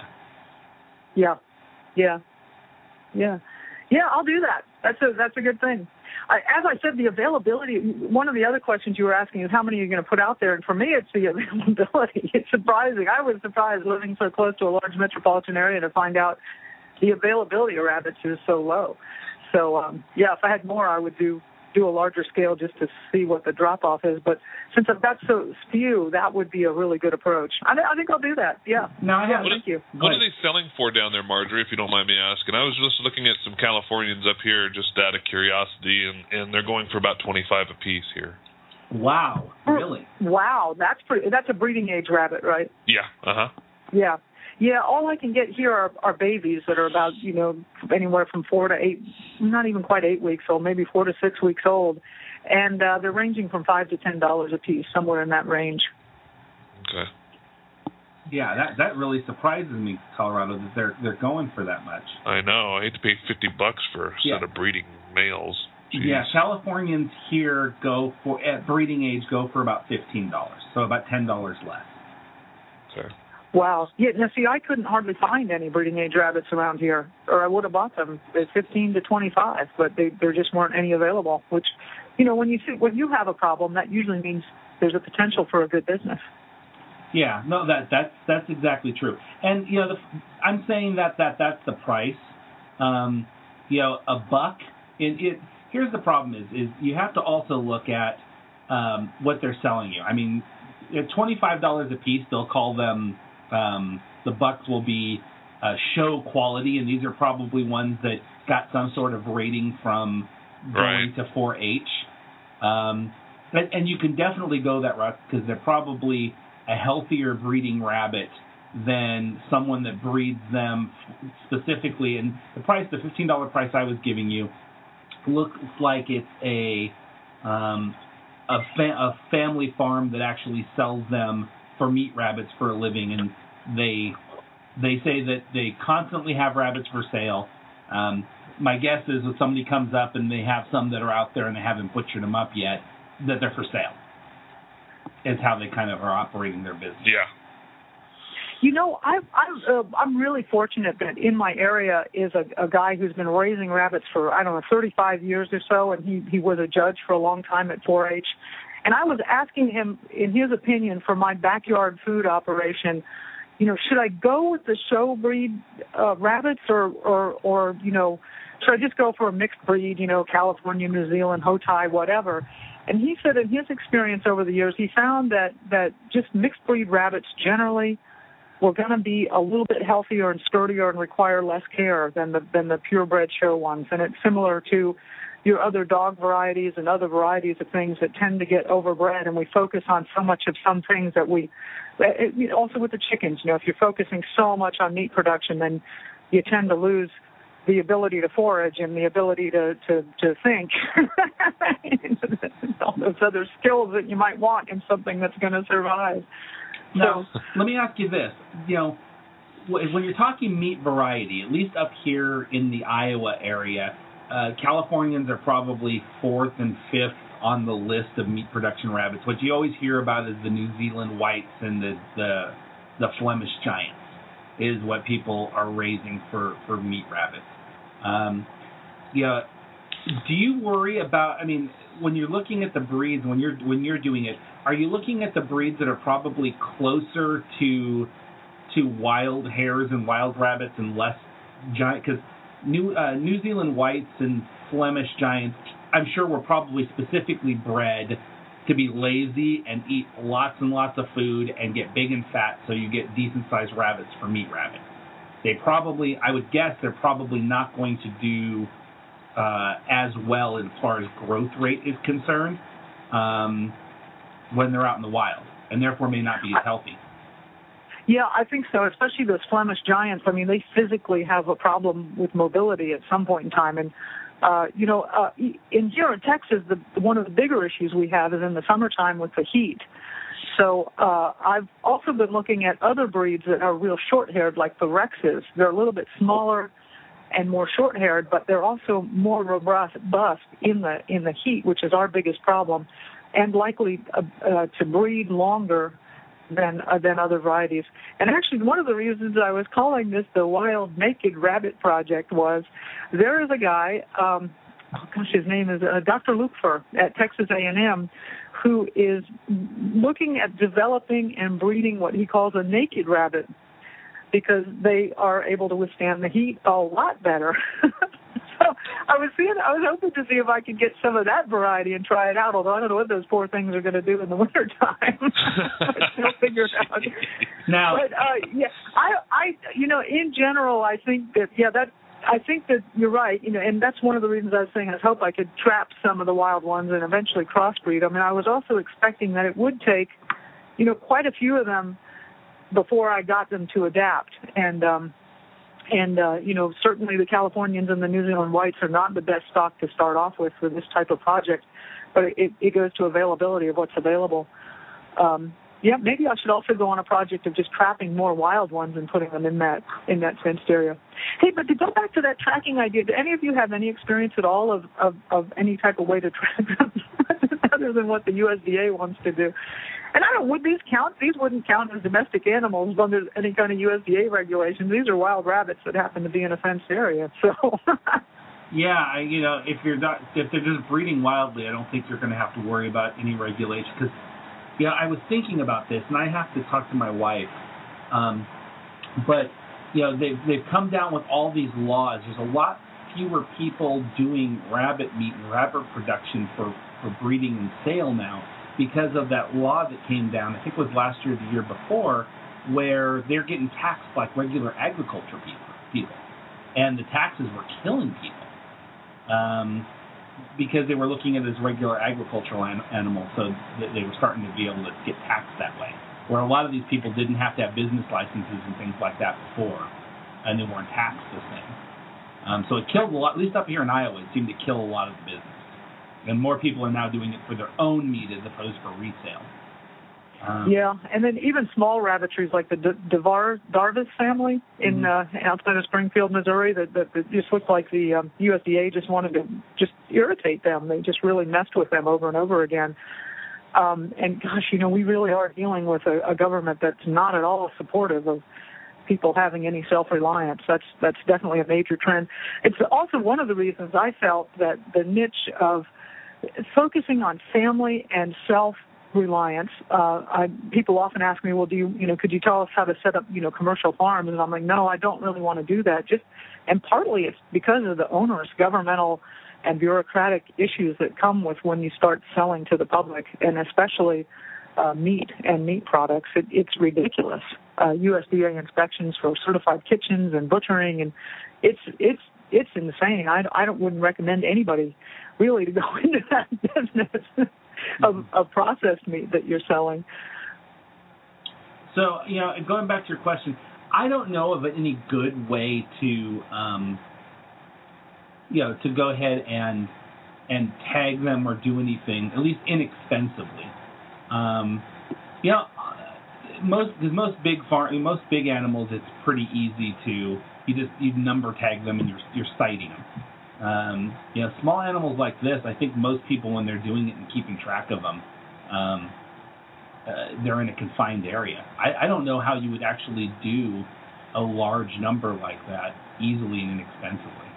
Yeah, yeah, yeah, yeah. I'll do that. That's a that's a good thing. I, as I said, the availability. One of the other questions you were asking is how many you're going to put out there, and for me, it's the availability. It's surprising. I was surprised living so close to a large metropolitan area to find out the availability of rabbits is so low. So, um, yeah, if I had more, I would do do a larger scale just to see what the drop-off is. But since I've got so few, that would be a really good approach. I, I think I'll do that, yeah. No, I yeah, have, thank you. What are they selling for down there, Marjorie, if you don't mind me asking? I was just looking at some Californians up here just out of curiosity, and, and they're going for about twenty-five a piece here. Wow, really? Wow, that's pretty, that's a breeding age rabbit, right? Yeah, uh-huh. Yeah. Yeah, all I can get here are, are babies that are about, you know, anywhere from four to eight, not even quite eight weeks old, maybe four to six weeks old. And uh, they're ranging from five to ten dollars a piece, somewhere in that range. Okay. Yeah, that that really surprises me, Colorado, that they're they're going for that much. I know. I hate to pay fifty bucks for a yeah. set of breeding males. Jeez. Yeah, Californians here go for, at breeding age, go for about fifteen dollars, so about ten dollars less. Okay. Wow. Yeah, now, see, I couldn't hardly find any breeding age rabbits around here, or I would have bought them at fifteen to twenty-five, but they, there just weren't any available, which, you know, when you see, when you have a problem, that usually means there's a potential for a good business. Yeah, no, that that's that's exactly true. And, you know, the, I'm saying that, that that's the price. Um, you know, a buck, it, it, here's the problem is, is you have to also look at um, what they're selling you. I mean, at twenty-five dollars a piece, they'll call them, Um, the bucks will be uh, show quality, and these are probably ones that got some sort of rating from going right. to four H. Um, and, and you can definitely go that route because they're probably a healthier breeding rabbit than someone that breeds them specifically. And the price, the fifteen dollars price I was giving you, looks like it's a um, a, fa- a family farm that actually sells them for meat rabbits for a living, and they they say that they constantly have rabbits for sale. Um, my guess is if somebody comes up and they have some that are out there and they haven't butchered them up yet, that they're for sale. Is how they kind of are operating their business. Yeah. You know, I, I, uh, I'm really fortunate that in my area is a, a guy who's been raising rabbits for, I don't know, thirty-five years or so, and he, he was a judge for a long time at four H. And I was asking him, in his opinion, for my backyard food operation, you know, should I go with the show breed uh, rabbits or, or, or, you know, should I just go for a mixed breed, you know, California, New Zealand, Hotai, whatever? And he said in his experience over the years, he found that, that just mixed breed rabbits generally were going to be a little bit healthier and sturdier and require less care than the than the purebred show ones. And it's similar to your other dog varieties and other varieties of things that tend to get overbred, and we focus on so much of some things that we, it, also with the chickens, you know, if you're focusing so much on meat production, then you tend to lose the ability to forage and the ability to, to, to think, all those other skills that you might want in something that's going to survive. Now, so, let me ask you this. You know, when you're talking meat variety, at least up here in the Iowa area, uh, Californians are probably fourth and fifth on the list of meat production rabbits. What you always hear about is the New Zealand whites and the the, the Flemish giants is what people are raising for, for meat rabbits. Um, yeah, do you worry about, I mean, when you're looking at the breeds, when you're when you're doing it, are you looking at the breeds that are probably closer to to wild hares and wild rabbits and less giant? Because New uh, New Zealand whites and Flemish giants, I'm sure, were probably specifically bred to be lazy and eat lots and lots of food and get big and fat, so you get decent-sized rabbits for meat rabbits. They probably, I would guess, they're probably not going to do uh, as well as far as growth rate is concerned um, when they're out in the wild, and therefore may not be as healthy. Yeah, I think so, especially those Flemish giants. I mean, they physically have a problem with mobility at some point in time. And, uh, you know, uh, in here in Texas, the, one of the bigger issues we have is in the summertime with the heat. So uh, I've also been looking at other breeds that are real short-haired, like the Rexes. They're a little bit smaller and more short-haired, but they're also more robust in the in the heat, which is our biggest problem, and likely uh, uh, to breed longer than uh, than other varieties. And actually, one of the reasons I was calling this the Wild Naked Rabbit Project was there is a guy, um, oh gosh, his name is uh, Doctor Lupfer at Texas A and M, who is looking at developing and breeding what he calls a naked rabbit, because they are able to withstand the heat a lot better. So I was seeing, I was hoping to see if I could get some of that variety and try it out, although I don't know what those poor things are going to do in the wintertime. Still figure it out. Now, but, uh, yeah, I, I, you know, in general, I think that, yeah, that, I think that you're right, you know, and that's one of the reasons I was saying I hope I could trap some of the wild ones and eventually crossbreed. I mean, I was also expecting that it would take, you know, quite a few of them before I got them to adapt. And, um, and uh, you know, certainly the Californians and the New Zealand whites are not the best stock to start off with for this type of project, but it, it goes to availability of what's available. Um, yeah, maybe I should also go on a project of just trapping more wild ones and putting them in that in that fenced area. Hey, but to go back to that tracking idea, do any of you have any experience at all of, of, of any type of way to track them other than what the U S D A wants to do? And I don't, would these count? These wouldn't count as domestic animals under any kind of U S D A regulations. These are wild rabbits that happen to be in a fenced area. So. Yeah, I, you know, if you're not, if they're just breeding wildly, I don't think you're going to have to worry about any regulation. Because, yeah, I was thinking about this, and I have to talk to my wife. Um, but you know, they've they've come down with all these laws. There's a lot fewer people doing rabbit meat and rabbit production for, for breeding and sale now, because of that law that came down, I think it was last year or the year before, where they're getting taxed like regular agriculture people. And the taxes were killing people um, because they were looking at it as regular agricultural an- animals, so they were starting to be able to get taxed that way. Where a lot of these people didn't have to have business licenses and things like that before, and they weren't taxed the same. Um, so it killed a lot, at least up here in Iowa, it seemed to kill a lot of the business. and more people are now doing it for their own meat as opposed for resale. Um, yeah, and then even small rabbitries like the D- Devar Darvis family in mm-hmm. uh, outside of Springfield, Missouri, that, that, that just looked like the um, U S D A just wanted to just irritate them. They just really messed with them over and over again. Um, and gosh, you know, we really are dealing with a, a government that's not at all supportive of people having any self-reliance. That's that's definitely a major trend. It's also one of the reasons I felt that the niche of focusing on family and self reliance. Uh, I, people often ask me, well, do you, you know, could you tell us how to set up, you know, commercial farms? And I'm like, no, I don't really want to do that. Just, and partly it's because of the onerous governmental and bureaucratic issues that come with when you start selling to the public, and especially uh, meat and meat products. It, it's ridiculous. Uh, U S D A inspections for certified kitchens and butchering, and it's it's it's insane. I, I don't, wouldn't recommend anybody really to go into that business. Of, of processed meat that you're selling. So, you know, going back to your question, I don't know of any good way to, um, you know, to go ahead and and tag them or do anything, at least inexpensively. Um, you know, most because most big farm, most big animals, it's pretty easy to you just you number tag them and you're you're citing them. Um, you know, small animals like this, I think most people, when they're doing it and keeping track of them, um, uh, they're in a confined area. I, I don't know how you would actually do a large number like that easily and inexpensively.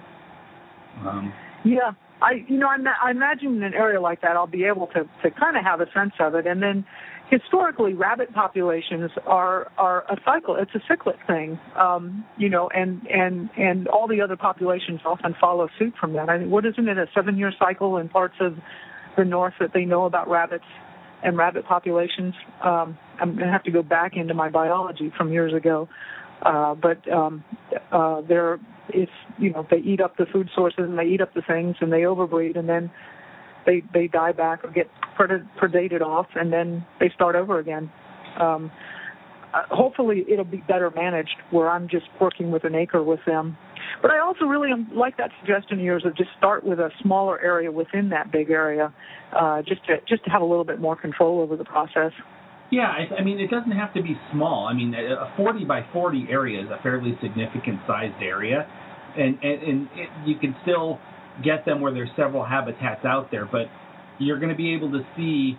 Um, yeah, I you know I, I imagine in an area like that, I'll be able to to kind of have a sense of it, and then. Historically, rabbit populations are, are a cycle. It's a cyclic thing, um, you know, and, and and all the other populations often follow suit from that. I mean, what isn't it, a seven-year cycle in parts of the north that they know about rabbits and rabbit populations? Um, I'm going to have to go back into my biology from years ago, uh, but um, uh, they're it's you know they eat up the food sources and they eat up the things and they overbreed and then. They they die back or get predated off, and then they start over again. Um, uh, hopefully, it'll be better managed where I'm just working with an acre with them. But I also really like that suggestion of yours of just start with a smaller area within that big area, uh, just to just to have a little bit more control over the process. Yeah, I, I mean, it doesn't have to be small. I mean, a forty by forty area is a fairly significant sized area, and and, and it, you can still get them where there's several habitats out there, but you're going to be able to see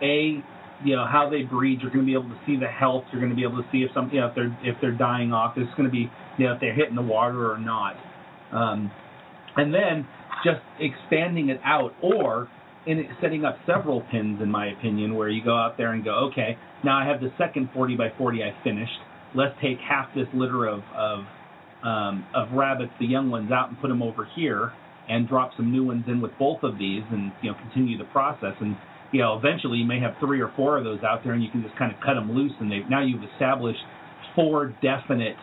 a you know how they breed. You're going to be able to see the health. You're going to be able to see if some you know if they're if they're dying off. It's going to be you know if they're hitting the water or not, um, and then just expanding it out or in it, setting up several pins, in my opinion, where you go out there and go, okay, now I have the second forty by forty I finished. Let's take half this litter of of um, of rabbits, the young ones, out and put them over here. And drop some new ones in with both of these, and you know continue the process. And you know eventually you may have three or four of those out there, and you can just kind of cut them loose. And they now you've established four definite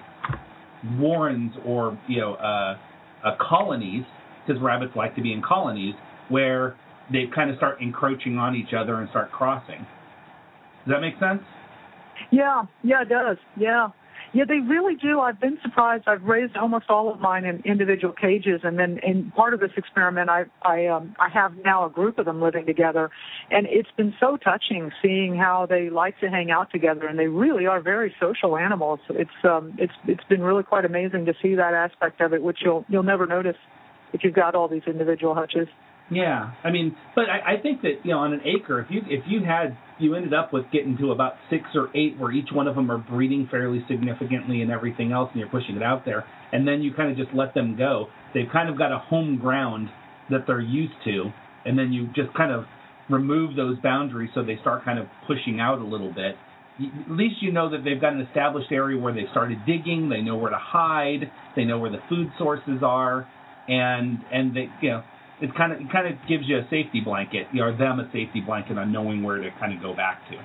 warrens or you know uh, uh, colonies, because rabbits like to be in colonies where they kind of start encroaching on each other and start crossing. Does that make sense? Yeah, yeah, it does. Yeah. Yeah, they really do. I've been surprised. I've raised almost all of mine in individual cages, and then in part of this experiment, I I, um, I have now a group of them living together, and it's been so touching seeing how they like to hang out together, and they really are very social animals. It's um it's it's been really quite amazing to see that aspect of it, which you'll you'll never notice if you've got all these individual hutches. Yeah, I mean, but I, I think that you know on an acre, if you if you had you ended up with getting to about six or eight where each one of them are breeding fairly significantly and everything else, and you're pushing it out there, and then you kind of just let them go. They've kind of got a home ground that they're used to, and then you just kind of remove those boundaries so they start kind of pushing out a little bit. At least you know that they've got an established area where they started digging, they know where to hide, they know where the food sources are, and and they you know. It kind of it kind of gives you a safety blanket, you know, or them a safety blanket on knowing where to kind of go back to.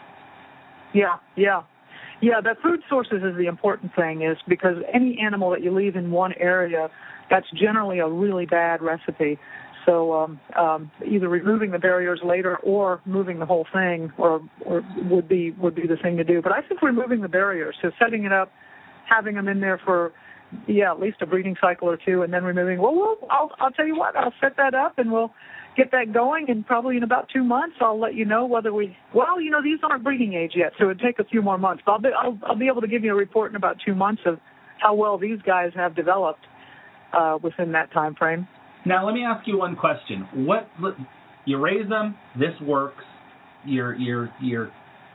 Yeah, yeah. Yeah, the food sources is the important thing, is because any animal that you leave in one area, that's generally a really bad recipe. So um, um, either removing the barriers later or moving the whole thing or, or would be would be the thing to do. But I think removing the barriers, so setting it up, having them in there for yeah, at least a breeding cycle or two, and then removing. Well, we'll I'll I'll tell you what, I'll set that up, and we'll get that going, and probably in about two months, I'll let you know whether we. Well, you know, these aren't breeding age yet, so it'd take a few more months. But I'll be I'll, I'll be able to give you a report in about two months of how well these guys have developed uh, within that time frame. Now, let me ask you one question. What you raise them? This works. You're you're you're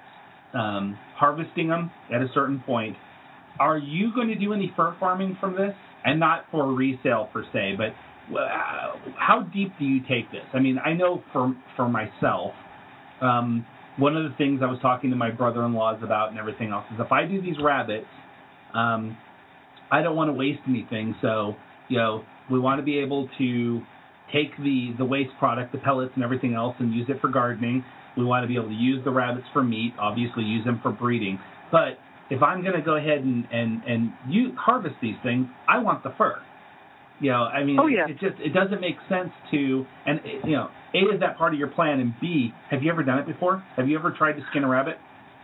um, harvesting them at a certain point. Are you going to do any fur farming from this? And not for resale per se, but uh, how deep do you take this? I mean, I know for for myself, um, one of the things I was talking to my brother-in-laws about and everything else is if I do these rabbits, um, I don't want to waste anything. So, you know, we want to be able to take the, the waste product, the pellets and everything else, and use it for gardening. We want to be able to use the rabbits for meat, obviously use them for breeding. But if I'm going to go ahead and, and, and you harvest these things, I want the fur. You know, I mean, oh, yeah. it just it doesn't make sense to, and, you know, A, is that part of your plan? And B, have you ever done it before? Have you ever tried to skin a rabbit?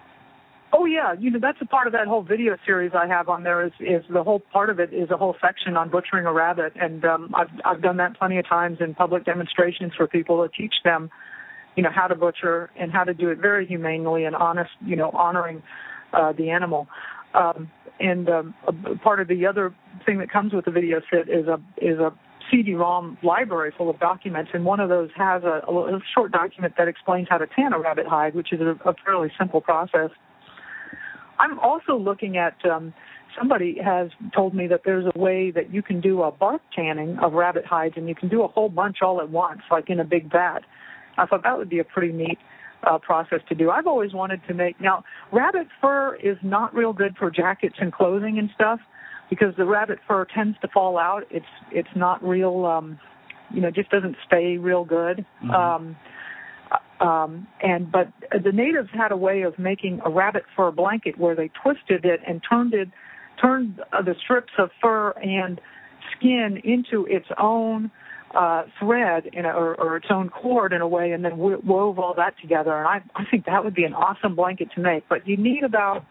Oh, yeah. You know, that's a part of that whole video series I have on there is, is the whole part of it is a whole section on butchering a rabbit. And um, I've, I've done that plenty of times in public demonstrations for people to teach them, you know, how to butcher and how to do it very humanely and honest, you know, honoring uh, the animal. Um, and um, a, part of the other thing that comes with the video set is a is a C D ROM library full of documents, and one of those has a, a short document that explains how to tan a rabbit hide, which is a, a fairly simple process. I'm also looking at, um, somebody has told me that there's a way that you can do a bark tanning of rabbit hides, and you can do a whole bunch all at once, like in a big vat. I thought that would be a pretty neat uh, process to do. I've always wanted to make, now, rabbit fur is not real good for jackets and clothing and stuff, because the rabbit fur tends to fall out. It's it's not real, um, you know, it just doesn't stay real good. Mm-hmm. Um Um, and but the natives had a way of making a rabbit fur blanket where they twisted it and turned it, turned uh, the strips of fur and skin into its own uh, thread in a, or, or its own cord in a way, and then w- wove all that together. And I, I think that would be an awesome blanket to make. But you need about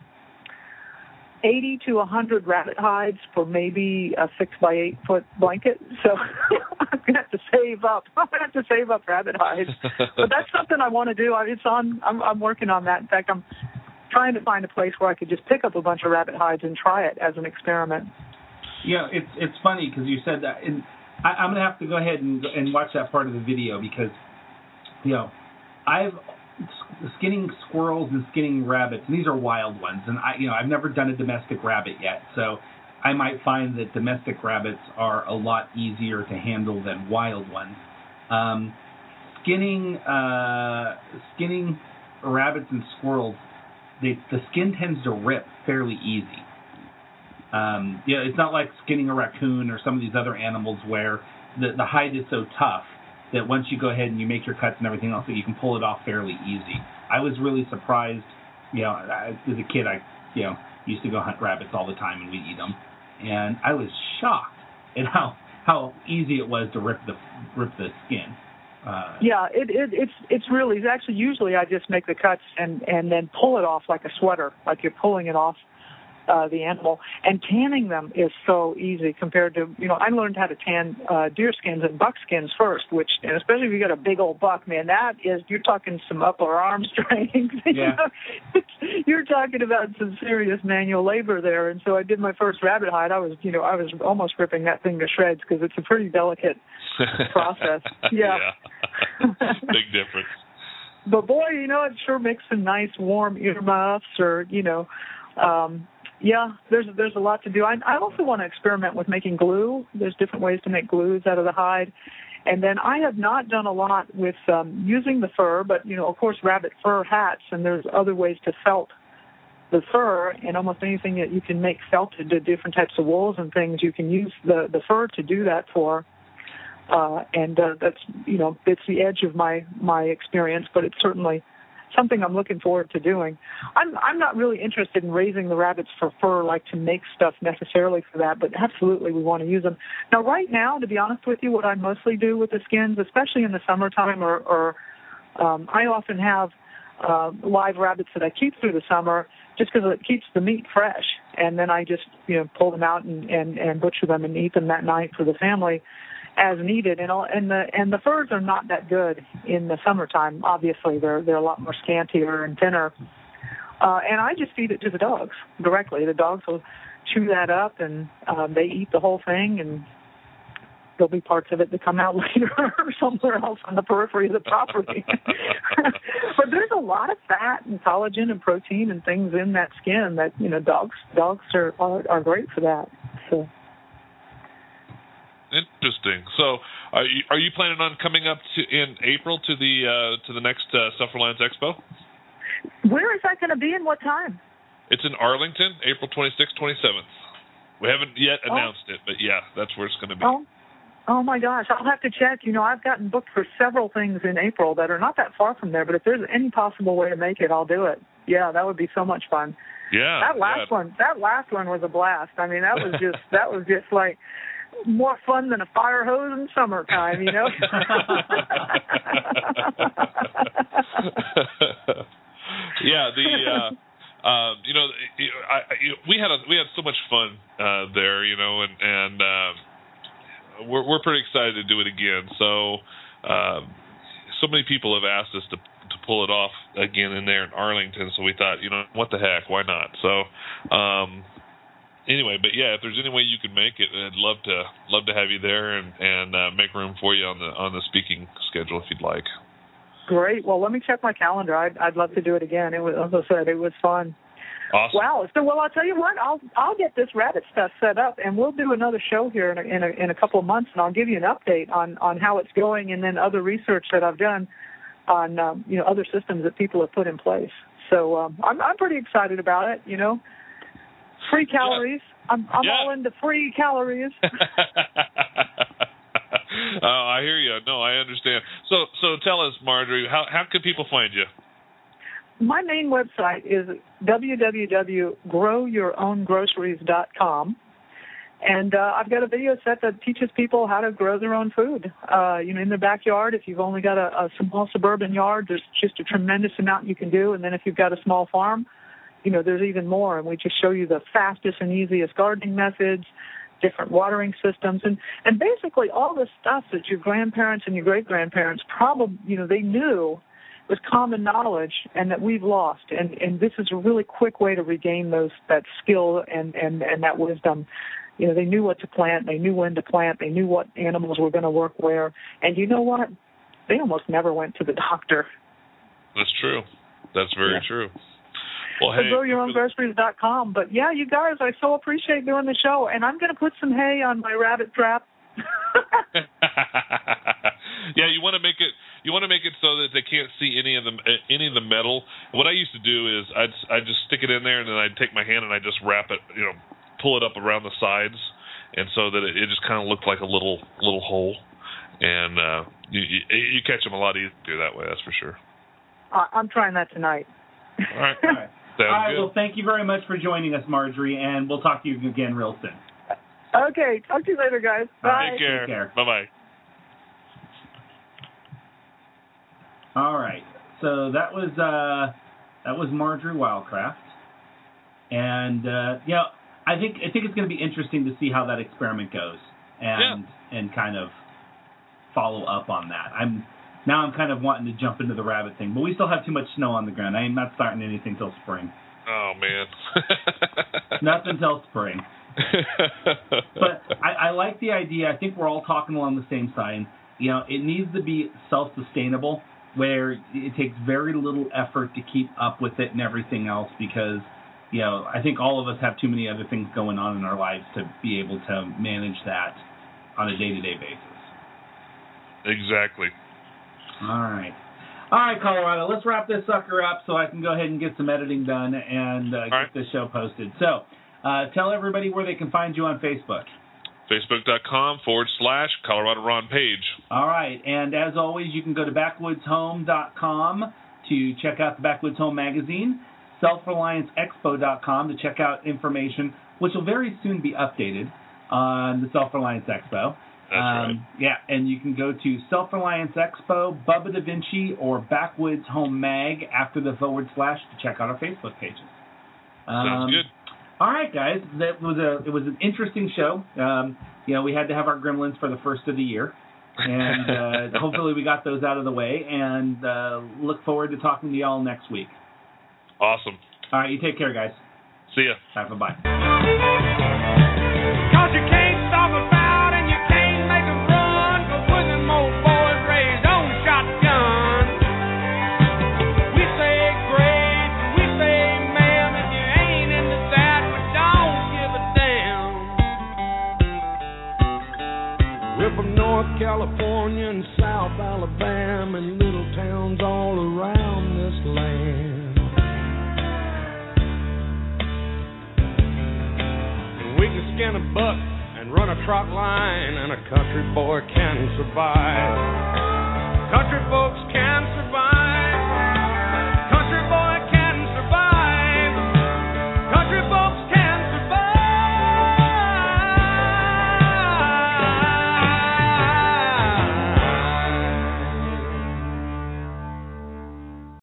eighty to one hundred rabbit hides for maybe a six by eight foot blanket. So I'm going to have to save up. I'm going to have to save up rabbit hides. But that's something I want to do. It's on. I'm, I'm working on that. In fact, I'm trying to find a place where I could just pick up a bunch of rabbit hides and try it as an experiment. Yeah, it's it's funny because you said that. And I, I'm going to have to go ahead and, and watch that part of the video because, you know, I've skinning squirrels and skinning rabbits, and these are wild ones, and I, you know, I've never done a domestic rabbit yet, so I might find that domestic rabbits are a lot easier to handle than wild ones. Um, skinning, uh, skinning rabbits and squirrels, they, the skin tends to rip fairly easy. Um, you know, it's not like skinning a raccoon or some of these other animals where the, the hide is so tough that once you go ahead and you make your cuts and everything else, that you can pull it off fairly easy. I was really surprised, you know, as a kid, I, you know, used to go hunt rabbits all the time and we'd eat them. And I was shocked at how, how easy it was to rip the, rip the skin. Uh, yeah, it, it, it's it's really, it's actually usually I just make the cuts and, and then pull it off like a sweater, like you're pulling it off Uh, the animal, and tanning them is so easy compared to, you know, I learned how to tan uh, deer skins and buck skins first, which, and especially if you got a big old buck, man, that is, you're talking some upper arm strength. Yeah. You know, you're talking about some serious manual labor there. And so I did my first rabbit hide. I was, you know, I was almost ripping that thing to shreds because it's a pretty delicate process. Yeah. yeah. Big difference. But boy, you know, it sure makes some nice warm earmuffs or, you know, um, yeah, there's there's a lot to do. I, I also want to experiment with making glue. There's different ways to make glues out of the hide. And then I have not done a lot with um, using the fur, but, you know, of course, rabbit fur hats, and there's other ways to felt the fur, and almost anything that you can make felted to different types of wools and things, you can use the, the fur to do that for. Uh, and uh, that's, you know, it's the edge of my, my experience, but it's certainly something I'm looking forward to doing. I'm I'm not really interested in raising the rabbits for fur, like to make stuff necessarily for that, but absolutely we want to use them. Now, right now, to be honest with you, what I mostly do with the skins, especially in the summertime, or, or um, I often have uh, live rabbits that I keep through the summer just because it keeps the meat fresh. And then I just, you know, pull them out and, and, and butcher them and eat them that night for the family as needed. And all, and the and the furs are not that good in the summertime. Obviously, they're they're a lot more scantier and thinner. Uh, and I just feed it to the dogs directly. The dogs will chew that up, and um, they eat the whole thing, and there'll be parts of it that come out later or somewhere else on the periphery of the property. But there's a lot of fat and collagen and protein and things in that skin that, you know, dogs dogs are are, are great for that. So. Interesting. So, are you, are you planning on coming up to in April to the uh, to the next uh, Self-Reliance Expo? Where is that going to be and what time? It's in Arlington, April twenty-sixth, twenty-seventh. We haven't yet announced oh. it, but yeah, that's where it's going to be. Oh. oh, my gosh. I'll have to check. You know, I've gotten booked for several things in April that are not that far from there, but if there's any possible way to make it, I'll do it. Yeah, that would be so much fun. Yeah. That last yeah. one, that last one was a blast. I mean, that was just, that was just like more fun than a fire hose in summertime, you know? Yeah, the uh, uh, you know, I, I, we had a, we had so much fun uh, there, you know, and and uh, we're we're pretty excited to do it again. So, uh, so many people have asked us to to pull it off again in there in Arlington. So we thought, you know, what the heck, why not? So, um, anyway, but yeah, if there's any way you could make it, I'd love to love to have you there and and uh, make room for you on the on the speaking schedule if you'd like. Great. Well, let me check my calendar. I'd, I'd love to do it again. It was, as I said, it was fun. Awesome. Wow. So, well, I'll tell you what. I'll I'll get this rabbit stuff set up, and we'll do another show here in a, in a, in a couple of months, and I'll give you an update on, on how it's going, and then other research that I've done on um, you know other systems that people have put in place. So um, I'm I'm pretty excited about it. You know, free calories. Yeah. I'm I'm yeah. all into free calories. Oh, I hear you. No, I understand. So, so tell us, Marjorie, how how can people find you? My main website is w w w dot grow your own groceries dot com, and uh, I've got a video set that teaches people how to grow their own food. Uh, you know, in their backyard. If you've only got a, a small suburban yard, there's just a tremendous amount you can do. And then if you've got a small farm, you know, there's even more. And we just show you the fastest and easiest gardening methods, different watering systems, and, and basically all the stuff that your grandparents and your great-grandparents probably, you know, they knew was common knowledge and that we've lost. And, and this is a really quick way to regain those that skill and, and, and that wisdom. You know, they knew what to plant. They knew when to plant. They knew what animals were going to work where. And you know what? They almost never went to the doctor. That's true. That's very yeah. true. Well, so hey, grow your own groceries dot com. But, yeah, you guys, I so appreciate doing the show. And I'm going to put some hay on my rabbit trap. Yeah, you want to make it. You want to make it so that they can't see any of the any of the metal. What I used to do is I'd I just stick it in there and then I'd take my hand and I just wrap it, you know, pull it up around the sides, and so that it, it just kind of looked like a little little hole. And uh, you, you you catch them a lot easier that way. That's for sure. Uh, I'm trying that tonight. All right. All right. Sounds All right. good. Well, thank you very much for joining us, Marjorie, and we'll talk to you again real soon. Okay. Talk to you later, guys. Bye. Take care. Take care. Bye bye. All right. So that was uh, that was Marjorie Wildcraft, and uh, you know, I think I think it's going to be interesting to see how that experiment goes, and yeah. and kind of follow up on that. I'm now I'm kind of wanting to jump into the rabbit thing, but we still have too much snow on the ground. I am not starting anything till spring. Oh man. Nothing till spring. But I, I like the idea. I think we're all talking along the same side. You know, it needs to be self-sustainable, where it takes very little effort to keep up with it and everything else, because, you know, I think all of us have too many other things going on in our lives to be able to manage that on a day-to-day basis. Exactly. All right. All right, Colorado, let's wrap this sucker up so I can go ahead and get some editing done and uh, get right. this show posted. So uh, tell everybody where they can find you on Facebook. Facebook.com forward slash Colorado Ron Page. All right. And as always, you can go to backwoods home dot com to check out the Backwoods Home magazine, self reliance expo dot com to check out information, which will very soon be updated on the Self-Reliance Expo. That's um, right. Yeah, and you can go to Self-Reliance Expo, Bubba Da Vinci, or Backwoods Home Mag after the forward slash to check out our Facebook pages. Um, Sounds good. All right, guys. That was a it was an interesting show. Um, you know, we had to have our gremlins for the first of the year, and uh, hopefully we got those out of the way. And uh, look forward to talking to y'all next week. Awesome. All right, you take care, guys. See ya. Bye bye. Cause you can't stop a fight and you can't make a run. Cause with them old boys raised on shotgun. We say grace, we say ma'am. If you ain't into that, we don't give a damn. We're from North California and South Alabama and little towns all around this land. We can skin a buck and run a trot line, and a country boy can survive.